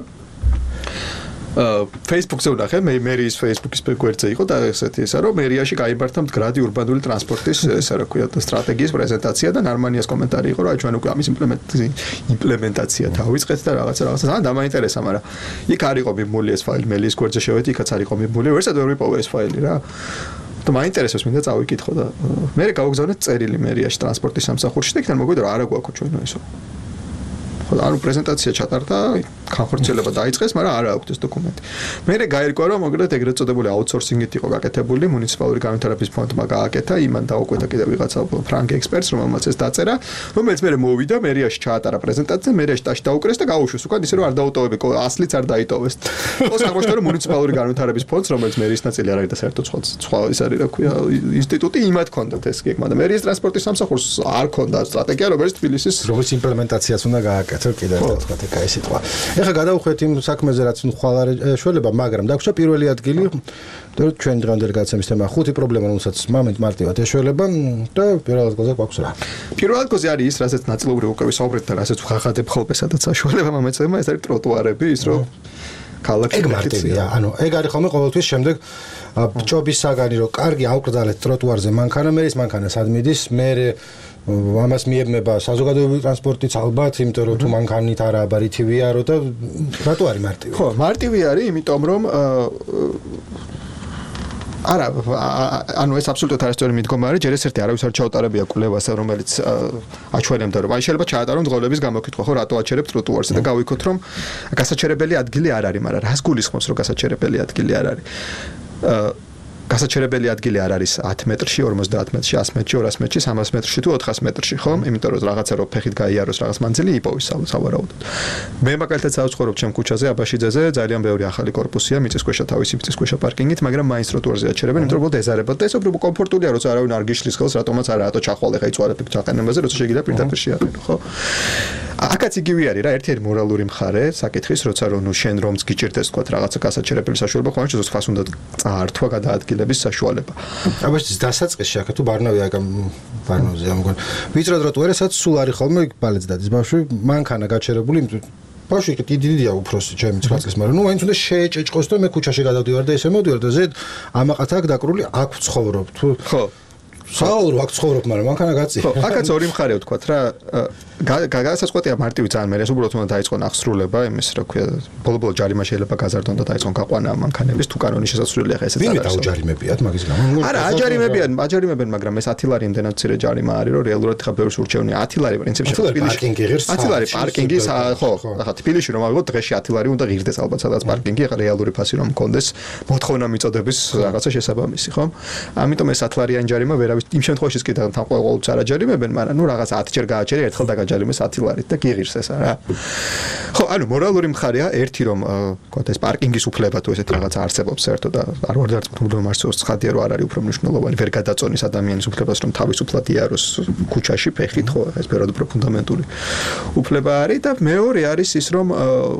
Facebook-ზე ვნახე, მე მერის Facebook-ის გვერდზე იყო და ესეთი ისა რომ მერიაში გაიმართა მდგრადი ურბანული ტრანსპორტის ესა რა ქვია სტრატეგიის პრეზენტაცია და ნარმანიას კომენტარი იყო რომ აი ჩვენ უკვე ამის იმპლემენტაცია დავიწყეთ და რაღაცა რაღაცა ძალიან დამაინტერესა, მაგრამ იქ არ იყო მიმული ეს ფაილი, მელის გვერდზე შევედი, იქაც არ იყო მიმული, ვერსად ვერ ვიპოვე ეს ფაილი რა. და მაინტერესებს მინდა წავიკითხო და მე გავგზავნეთ წერილი მერიაში ტრანსპორტის სამსახურში და იქიდან მოგვიდა რომ არა გვაქვს ჩვენო ესო. ანუ პრეზენტაცია ჩატარდა, განხორციელება დაიწყეს, მაგრამ არა აქვს ეს დოკუმენტი. მე გაირკვა რომ მოკლედ ეგრეთ წოდებული აუთსორსინგით იყო გაკეთებული, მუნიციპალური განვითარების ფონდმა გააკეთა, იმან დაუკვეთა კიდევ ვიღაცა ფრანკ ექსპერტს, რომელმაც ეს დაწერა, რომელიც მე მოვიდა მერიაში ჩაატარა პრეზენტაცია, მერიაში ტაში დაუკრეს და გაუშვეს უკან ისე რომ არ დაუტოვები, ასლიც არ დაიტოვეს. ოს აღმოჩნდა რომ მუნიციპალური განვითარების ფონდს, რომელიც მერის ნაწილი არ არის და საერთოდ სხვა სხვა ის არის რა ქვია, ინსტიტუტი იმათ ჰქონდათ ეს გეგმა და მერის ტრანსპორტის სამსახურს არ ჰქონდა სტრატეგია, რომელიც თბილისის როგორც იმპლემენტაციას უნდა გააკეთოს კიდევ ერთხელ თქვა ეგ აი სიტყვა. ეხლა გადავუხვეთ იმ საქმეზე რაც ხვალ არის შველება, მაგრამ დაგვჭა პირველი ადგილი და ჩვენ დღევანდელი გადაცემის თემა ხუთი პრობლემა, რომელსაც მომენტ მარტივად ეშველება და პირველ ადგილზე გვაქვს რა. პირველ ადგილზე არის ის, რასაც ნაწილობრივ უკვე ვისაუბრეთ და რასაც ვხახატებ ხოლმე, სადაც საშუალება მომეწება, ეს არის ტროტუარები, ის რომ ქალაქში ეგ მარტივია, ანუ ეგ არის ხოლმე ყოველთვის შემდეგ ბჭობის საგანი, რომ კარგი ავკრძალეთ ტროტუარზე მანქანა, მერის მანქანა სად მიდის, მე ამას მიებნება საზოგადოებრივი ტრანსპორტიც ალბათ, იმიტომ რომ თუ მანქანით არა აბარითივია რო და რატო არის მარტივი? ხო, მარტივი არის, იმიტომ რომ არა, ანუ ეს აბსოლუტურად არასწორი მიდგომა არის, ჯერ ეს ერთი არავის არ ჩაუტარებია კვლევას, რომელიც აჩვენებდა რომ აი შეიძლება ჩაატარონ ძღოლების გამოკითხვა, ხო, რატო აჩერებ ტროტუარზე და გავიქოთ რომ გასაჩერებელი ადგილი არ არის, მაგრამ რას გულისხმობს რომ გასაჩერებელი ადგილი არ არის? გასაჩერებელი ადგილი არ არის ათი მეტრში, ორმოცდაათ მეტრში, ასი მეტრში, ორასი მეტრში, სამას მეტრში თუ ოთხას მეტრში, ხო? იმიტომ რომ რაღაცა რო ფეხით გაიაროს რაღაც მანძილი იპოვის სავარაუდოდ. მე მაგალითად სავცხოვრობ ჩემ ქუჩაზე, აბაშიძეზე, ძალიან ბევრი ახალი კორპუსია, მიწისქვეშა თავისი მიწისქვეშა პარკინგით, მაგრამ მაინც ტროტუარზე აჩერებენ, იმიტომ რომ უბრალოდ ეზარებათ და ეს უბრალოდ კომფორტულია, როცა არავინ არ გიშლის ხელს, რატომაც არა, რატო ჩახვალ ახლა იწვარებ ჩაყენებაზე, როცა შეგიძლია პირდაპირ შეაყენო, ხო? აკაც იგივე არის რა, ერთ-ერთი მორალური მხარე საკითხის, როცა რომ ნუ შენ რომც გიჭირდეს თქვა რაღაცა გასაჩერებელი საშუალება, ხო, შეიძლება ხას უნდა წაართვა გადაადგილების საშუალება. აბაშის დასაწყისში აქ თუ ბარნავი აქ ბარნოზე ამგონ. ვიწრო ტროტუარესაც სულ არის ხოლმე ბალეც დადის ბავშვი, მანქანა გაჩერებული, ბავშვი კი დიდია უფროსი ჩემი ცხრა წლის, მაგრამ ნუ მაინც უნდა შეეჭეჭყოს და მე ქუჩაში გადავდივარ და ესე მოდივარ და ზედ ამაყათ აქ დაკრული აქ ვცხოვრობ თუ ხო საალურ აქ ცხოვრობ, მაგრამ მანქანა გაწი. ხო, აქაც ორი მხარე ვთქვათ რა, გაგასაწყვეტია მარტივი ძალიან მე ეს უბრალოდ უნდა დაიწყონ აღსრულება იმის რა ქვია, ბოლო-ბოლო ჯარიმა შეიძლება გაზარდონ და დაიწყონ გაყვანა მანქანების თუ კანონი შესაძლებელია ხა ესეც არა. ვინმე დაუჯარიმებიათ მაგის გამო? არა, აჯარიმებიან, აჯარიმებენ, მაგრამ ეს ათი ლარი იმდენად მცირე ჯარიმა არის, რომ რეალურად ხა ბევრს ურჩევნია. ათი ლარი პრინციპში პარკინგი ღირს. ათი ლარი პარკინგი, ხო, ახლა თბილისში რომ ავიღოთ დღეში ათი ლარი უნდა ღირდეს ალბათ სადაც პარკინგი, ახლა რეალური ფასი რომ მქონდეს, მოთხოვნა მიწოდების რაღაცა შესაბამისი, ხო? ამიტომ ეს ათი ლარიანი ჯარიმა ვერავის იმ შემთხვევაშიც კიდე თან ყოველთვის არ აჯარიმებენ, მაგრამ ნუ რაღაც ათი ჯერ გააჩერე, ერთხელ დაგაჯარიმეს ათი ლარით და გიღირს ესა რა. ხო, ანუ მორალური მხარეა ერთი რომ ვთქვათ ეს პარკინგის უფლება თუ ესეთ რაღაც არსებობს საერთოდ და არ ვარ დარწმუნებული მარცოს ცხადია რომ არ არის უფრო მნიშვნელოვანი ვერ გადაწონის ადამიანის უფლებას რომ თავისუფლად იაროს ქუჩაში ფეხით ხო ეს ბევრად უფრო ფუნდამენტური უფლება არის და მეორე არის ის რომ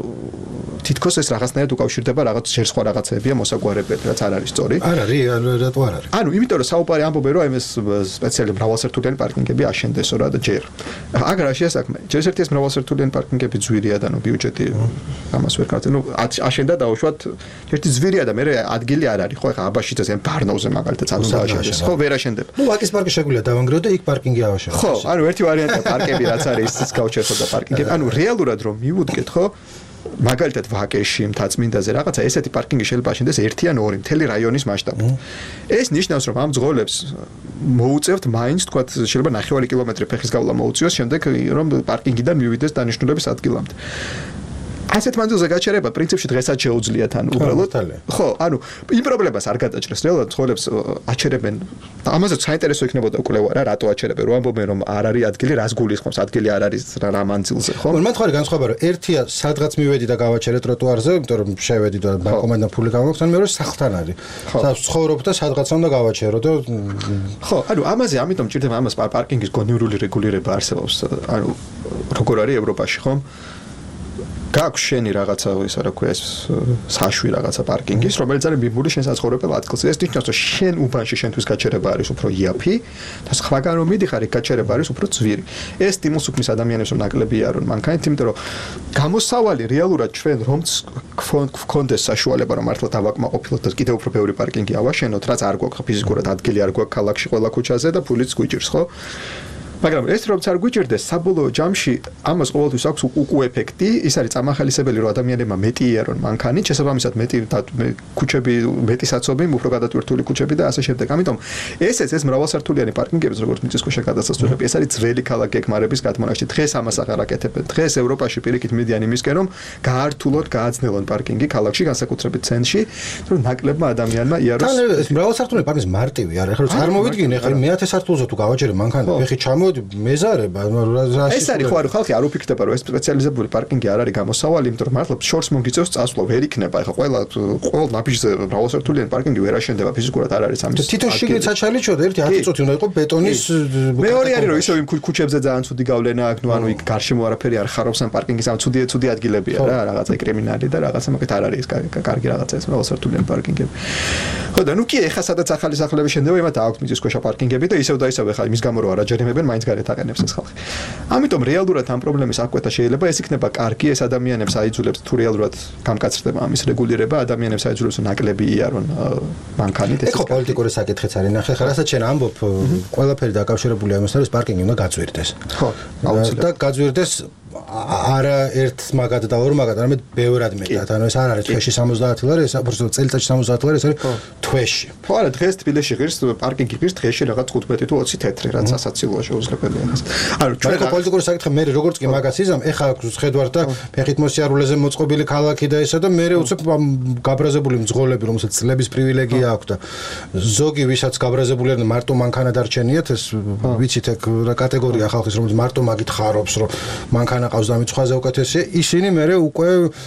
თითქოს ეს რაღაცნაირად უკავშირდება რაღაც ჯერ სხვა რაღაცებია მოსაგვარებელი რაც არ არის სწორი. არ არის, რატო არ არის? ანუ იმიტომ რომ საუბარი ამბობენ რომ ეს სპეციალური მრავალსართულიანი პარკინგები აშენდესო რა და ჯერ. აგარ აშია საქმე. ჯერ ერთი ეს მრავალსართულიანი პარკინგები ძვირია და ნუ ბიუჯეტი ამას ვერ կարծე. ნუ აშენდა დაუშვათ ერთი ძვირია და მე ადგილი არ არის. ხო ეხა აბაშიც ეს პარნოზე მაგალითად არ უნდა აშენდეს. ხო ვერ აშენდება. ნუ ვაკის პარკი შეგვიძლია დავანგრიო და იქ პარკინგი ავაშენო. ხო, ანუ ერთი ვარიანტია პარკები რაც არის ის გაუჩერდო და პარკინგები. ანუ რეალურად რომ მივუდგეთ ხო მაგალითად ვაკეში მთაწმინდაზე რაღაცა ესეთი პარკინგი შეიძლება აშენდეს ერთი ან ორი მთელი რაიონის მასშტაბით. ეს ნიშნავს რომ ამ ძღოლებს მოუწევთ მაინც თქვათ შეიძლება ნახევარი კილომეტრი ფეხის გავლა მოუწიოს შემდეგ რომ პარკინგიდან მივიდეს დანიშნულების ადგილამდე. ასეთ მანძილზე გაჩერება პრინციპში დღესაც შეუძლიათ ანუ უბრალოდ ხო ანუ იმ პრობლემას არ გადაჭრეს რეალურად ცხოვრებს აჩერებენ ამაზე საინტერესო იქნებოდა კვლევა რა რატო აჩერებენ რომ ამბობენ რომ არ არის ადგილი რას გულისხმობს ადგილი არ არის რა მანძილზე ხო მე თქვარი განსხვავება რომ ერთია სადღაც მივედი და გავაჩერე ტროტუარზე იმიტომ რომ შევედი და ბანკომატიდან ფული გამოვხსნა მეორე სახლთან არის ცხოვრობ და სადღაც უნდა გავაჩერო და ხო ანუ ამაზე ამიტომ ჭირდება ამას პარკინგის გონივრული რეგულირება არსებობს ანუ როგორ არის ევროპაში ხო გაქვს შენი რაღაცა ისა რა ქვია ეს საშვი რაღაცა პარკინგის რომელიც არის ბიბული შენ საცხოვრებელ ადგილზე ეს ნიშნავს რომ შენ უბანში შენთვის გაჩერება არის უფრო იაფი და სხვაგან რომ მიდიხარ იქ გაჩერება არის უფრო ძვირი ეს სტიმულს უქმნის ადამიანებს რომ ნაკლები იარონ მანქანით იმიტომ რომ გამოსავალი რეალურად ჩვენ რომც გქონდეს საშუალება რომ მართლა დავაკმაყოფილოთ და კიდევ უფრო ბევრი პარკინგი ავაშენოთ რაც არ გვაქვს ფიზიკურად ადგილი არ გვაქვს ქალაქში ყველა ქუჩაზე და ფულიც გვიჭირს ხო მაგრამ ეს რომ არ გვიჭირდეს საბოლოო ჯამში ამას ყოველთვის აქვს უკუ ეფექტი ის არის წამახალისებელი რომ ადამიანებმა მეტი იარონ მანქანით შესაბამისად მეტი ქუჩები მეტი საცობი უფრო გადატვირთული ქუჩები და ასე შემდეგ ამიტომ ესეც ეს მრავალსართულიანი პარკინგები როგორც მიწისქვეშა გადასასვლელები ეს არის ძველი ქალაქ გეგმარების გადმონაშთი დღეს ამას აღარ აკეთებენ დღეს ევროპაში პირიქით მიდიან იმისკენ რომ გაართულოთ გააძნელონ პარკინგი ქალაქში განსაკუთრებით ცენტრში რომ ნაკლებმა ადამიანმა იაროს თან ეს მრავალსართულიანი პარკინგის მარტივი არის ახლა წარმოვიდგინე ახლა მეათე სართულზე თუ გავაჩერე მანქანა ფეხი ჩამო მეზარება ეს არის ხო არა ხალხი არ უფიქრდება რომ ეს სპეციალიზებული პარკინგი არ არის გამოსავალი იმიტომ რომ მართლა შორს მოგიწევს წასვლა ვერ იქნება ეხლა ყველა ყოველ ნაბიჯზე მრავალსართულიანი პარკინგი ვერ აშენდება ფიზიკურად არ არის ამის თითო შიგნით საჩალიჩოდა ერთი ათი წუთი უნდა იყოს ბეტონის მეორე არის რომ ისევ იმ ქუჩებზე ძალიან ცუდი გავლენა აქვს ნუ ანუ იქ გარშემო არაფერი არ ხარობს ამ პარკინგის ამ ცუდი ცუდი ადგილებია რა რაღაცა კრიმინალი და რაღაცა მაგით არ არის კარგი რაღაცა ეს მრავალსართულიანი პარკინგები ხო და ნუ კი ეხა სადაც ახალი სახლები შენდება იმათ აქვს მიწისქვეშა პარკინგები და ისევ და ისევ ეხა იმის გამო რომ არ აჯერიმებენ მაინც გარეთ აყენებს ეს ხალხი. ამიტომ რეალურად ამ პრობლემის აღკვეთა შეიძლება ეს იქნება კარგი ეს ადამიანებს აიძულებს თუ რეალურად გამკაცრდება ამის რეგულირება ადამიანებს აიძულებს ნაკლები იარონ მანქანით ეს ხო პოლიტიკური საკითხიც არის ნახე ხა რასაც შენ ამბობ ყველაფერი დაკავშირებულია იმასთან რომ პარკინგი უნდა გაწვირდეს. ხო აუცილებლად და გაწვირდეს არა ერთ მაგად და ორ მაგად, არამედ ბევრად მეტად. ანუ ეს არ არის თვეში სამოცდაათი ლარი, ეს აპროტო წელიწადში სამოცდაათი ლარი, ეს არის თვეში. ხო, არა, დღეს თბილისში ღირს პარკინგი ღირს დღეში რაღაც თხუთმეტი თუ ოცი თეთრი, რაც სასაცილოა შეუძლებელია ეს. ანუ ჩვენ პოლიტიკური საკითხი მე როგორც კი მაგას იზამ, ეხა ხედავთ და ფეხით მოსიარულეზე მოწყობილი ქალაქი და ესა და მე უცებ გაბრაზებული მძღოლები, რომელსაც წლების პრივილეგია აქვს და ზოგი ვისაც გაბრაზებული და მარტო მანქანა დარჩენიათ, ეს ვიცით ეგ კატეგორია ხალხის, რომელიც მარტო მაგით ხარობს, რომ მანქანა ყავს და მიწხვაზე უკეთესია, ისინი მე უკვე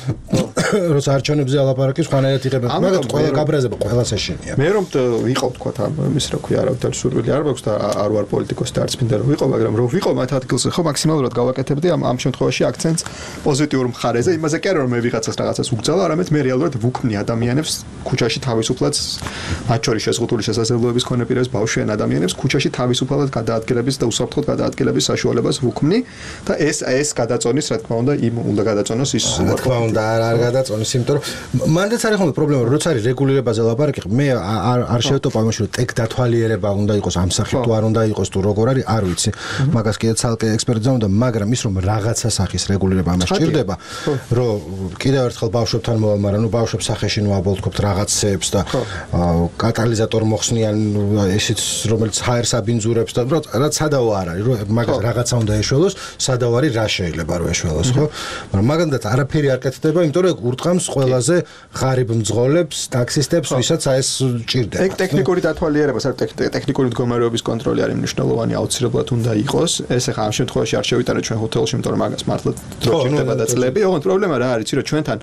როცა არჩევნებზე ალაპარაკის ხანერად იღებენ. მაგათ ყველა გაბრაზება ყველას ეშინია. მე რომ ვიყავ თქვა ის რა ქვია, არავითარი სურვილი არ მაქვს და არ ვარ პოლიტიკოსი და არც მინდა რომ ვიყო, მაგრამ რომ ვიყო მათ ადგილზე, ხო მაქსიმალურად გავაკეთებდი ამ ამ შემთხვევაში აქცენტს პოზიტიურ მხარეზე, იმაზე კი არა რომ მე ვიღაცას რაღაცას უგზავნო, არამედ მე რეალურად ვუქმნი ადამიანებს ქუჩაში თავისუფლად, მათ შორის შეზღუდული შესაძლებლობების მქონე პირებს, ბავშვიან ადამიანებს ქუჩაში თავისუფლად გადაადგილების და უსაფრთხოდ გადაადგილების საშუალებას ვუქმნი და ეს ეს გადაწყვეტ გადაწონის, რა თქმა უნდა, იმ უნდა გადაწონოს ის რა თქმა უნდა არ გადაწონის, იმიტომ რომ მანდაც არის ხოლმე პრობლემა, როცა არის რეგულირებაზე ლაპარაკი, მე არ არ შევტოპ ამაში, რომ ტექ დათვალიერება უნდა იყოს ამ სახით თუ არ უნდა იყოს თუ როგორ არის, არ ვიცი. მაგას კიდე ცალკე ექსპერტზე უნდა, მაგრამ ის რომ რაღაცა სახის რეგულირება ამას ჭირდება, რომ კიდევ ერთხელ ბავშვებთან მოვალ, მაგრამ ნუ ბავშვებს სახეში ნუ აბოლტქობთ რაღაცებს და კატალიზატორ მოხსნიან ესეც რომელიც ჰაერს აბინძურებს და რაც სადაო არ არის, რომ მაგას რაღაცა უნდა ეშველოს, სადაო არის რა შეიძლება რომ ეშველოს, ხო? მაგრამ მაგანდაც არაფერი არ კეთდება, იმიტომ რომ ურტყამს ყველაზე ღარიბ მძღოლებს, ტაქსისტებს, ვისაც აი ეს ჭირდება. ეგ ტექნიკური დათვალიერება, საერთოდ ტექნიკური მდგომარეობის კონტროლი არის მნიშვნელოვანი, აუცილებლად უნდა იყოს. ეს ახლა ამ შემთხვევაში არ შევიტანოთ ჩვენ ჰოთელში, იმიტომ რომ მაგას მართლა დრო ჭირდება და წლები. ოღონდ პრობლემა რა არის, რომ ჩვენთან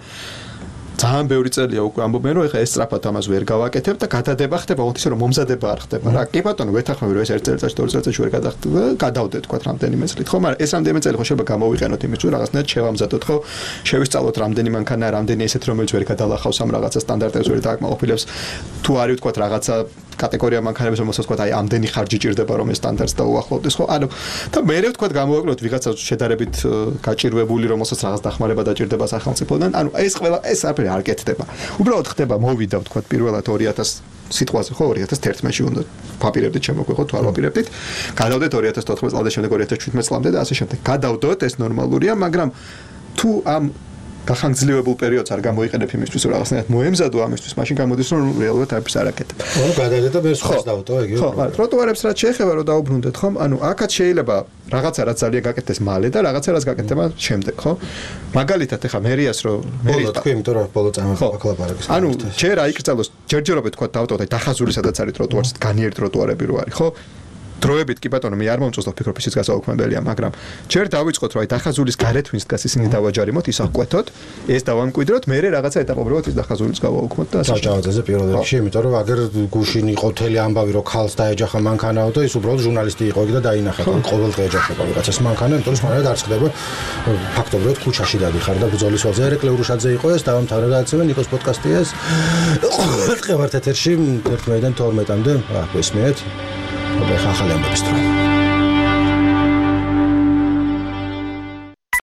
ძალიან ბევრი წელია უკვე ამბობენ, რომ ეხლა ეს სწრაფად ამას ვერ გავაკეთებ და გადადება ხდება, ოღონდ ისე რომ მომზადება არ ხდება. რა, კი ბატონო, ვეთანხმები რომ ეს ერთ წელიწადში, ორ წელიწადში ვერ გადახდება, გადავდეთ თქვა რამდენიმე წლით, ხო, მაგრამ ეს რამდენიმე წელი ხო შეიძლება გამოვიყენოთ იმის, რომ რაღაცნაირად შევამზადოთ, ხო, შევისწავლოთ რამდენი მანქანა, რამდენი ესეთ რომელიც ვერ გადალახავს ამ რაღაცა სტანდარტებს, ვერ დააკმაყოფილებს, თუ არის თქვა რაღაცა კატეგორია მანქანების, რომელსაც თქვა აი ამდენი ხარჯი ჭირდება რომ ეს სტანდარტს დაუახლოვდეს, ხო? ანუ და მე თქვა გამოვაკლოთ ვიღაცა შედარებით გაჭირვებული, რომელსაც რაღაც დახმარება დაჭირდება სახელმწიფოდან. ანუ ეს ყველა ეს არაფერი არ კეთდება. უბრალოდ ხდება მოვიდა თქვა პირველად ორი ათას სიტყვაზე, ხო, ორი ათას თერთმეტში უნდა ვაპირებდით შემოგვიყო თუ არ ვაპირებდით. გადავდეთ ორი ათას თოთხმეტ წლამდე, შემდეგ ორი ათას შვიდმეტ წლამდე და ასე შემდეგ. გადავდოთ, ეს ნორმალურია, მაგრამ თუ ამ გახანგრძლივებულ პერიოდს არ გამოიყენებ იმისთვის, რომ რაღაცნაირად მოემზადო ამისთვის, მაშინ გამოდის, რომ რეალურად არაფერს არ აკეთებ. ხო, გადადეთ და მე სხვას დავტო, ეგ იყო. ხო, ტროტუარებს რაც შეეხება, რომ დაუბრუნდეთ, ხო? ანუ აქაც შეიძლება რაღაცა რაც ძალიან გაკეთდეს მალე და რაღაცა რაც გაკეთდება შემდეგ, ხო? მაგალითად, ეხა მერიას რომ მერია თქვი, იმიტომ რომ ბოლო წამოკლაპარაკის. ანუ ჯერ აიკრძალოს, ჯერჯერობით თქვა დავტოთ, აი დახაზული სადაც არის ტროტუარს, განიერი ტროტუარები რო არის, ხო? დროებით კი ბატონო მე არ მომწონს და ვფიქრობ ისიც გასაუქმებელია, მაგრამ ჯერ დავიწყოთ რომ აი დახაზულის გარეთ ვინც დგას ისინი დავაჯარიმოთ, ის აღკვეთოთ, ეს დავამკვიდროთ, მე რაღაცა ეტაპობრივად ის დახაზულის გავაუქმოთ და ასე. დაჭავაძეზე პირველ რიგში, იმიტომ რომ აგერ გუშინ იყო თელი ამბავი რომ ქალს დაეჯახა მანქანაო და ის უბრალოდ ჟურნალისტი იყო εκεί და დაინახა, რომ ყოველდღე ეჯახება ვიღაცას მანქანა, იმიტომ რომ სხვანაირად არ ხდება ფაქტობრივად ქუჩაში დადიხარ და ბრძოლის ვალზე ერეკლე ურუშაძე იყო ეს, დავამთავრე გადაცემა, ნიკოს პოდკასტია ეს. ყოველდღე ვართ ეთერში ერთმეტიდან თორმეტამდე, რა, ესმეეთ. Op een gaan gaan lemmen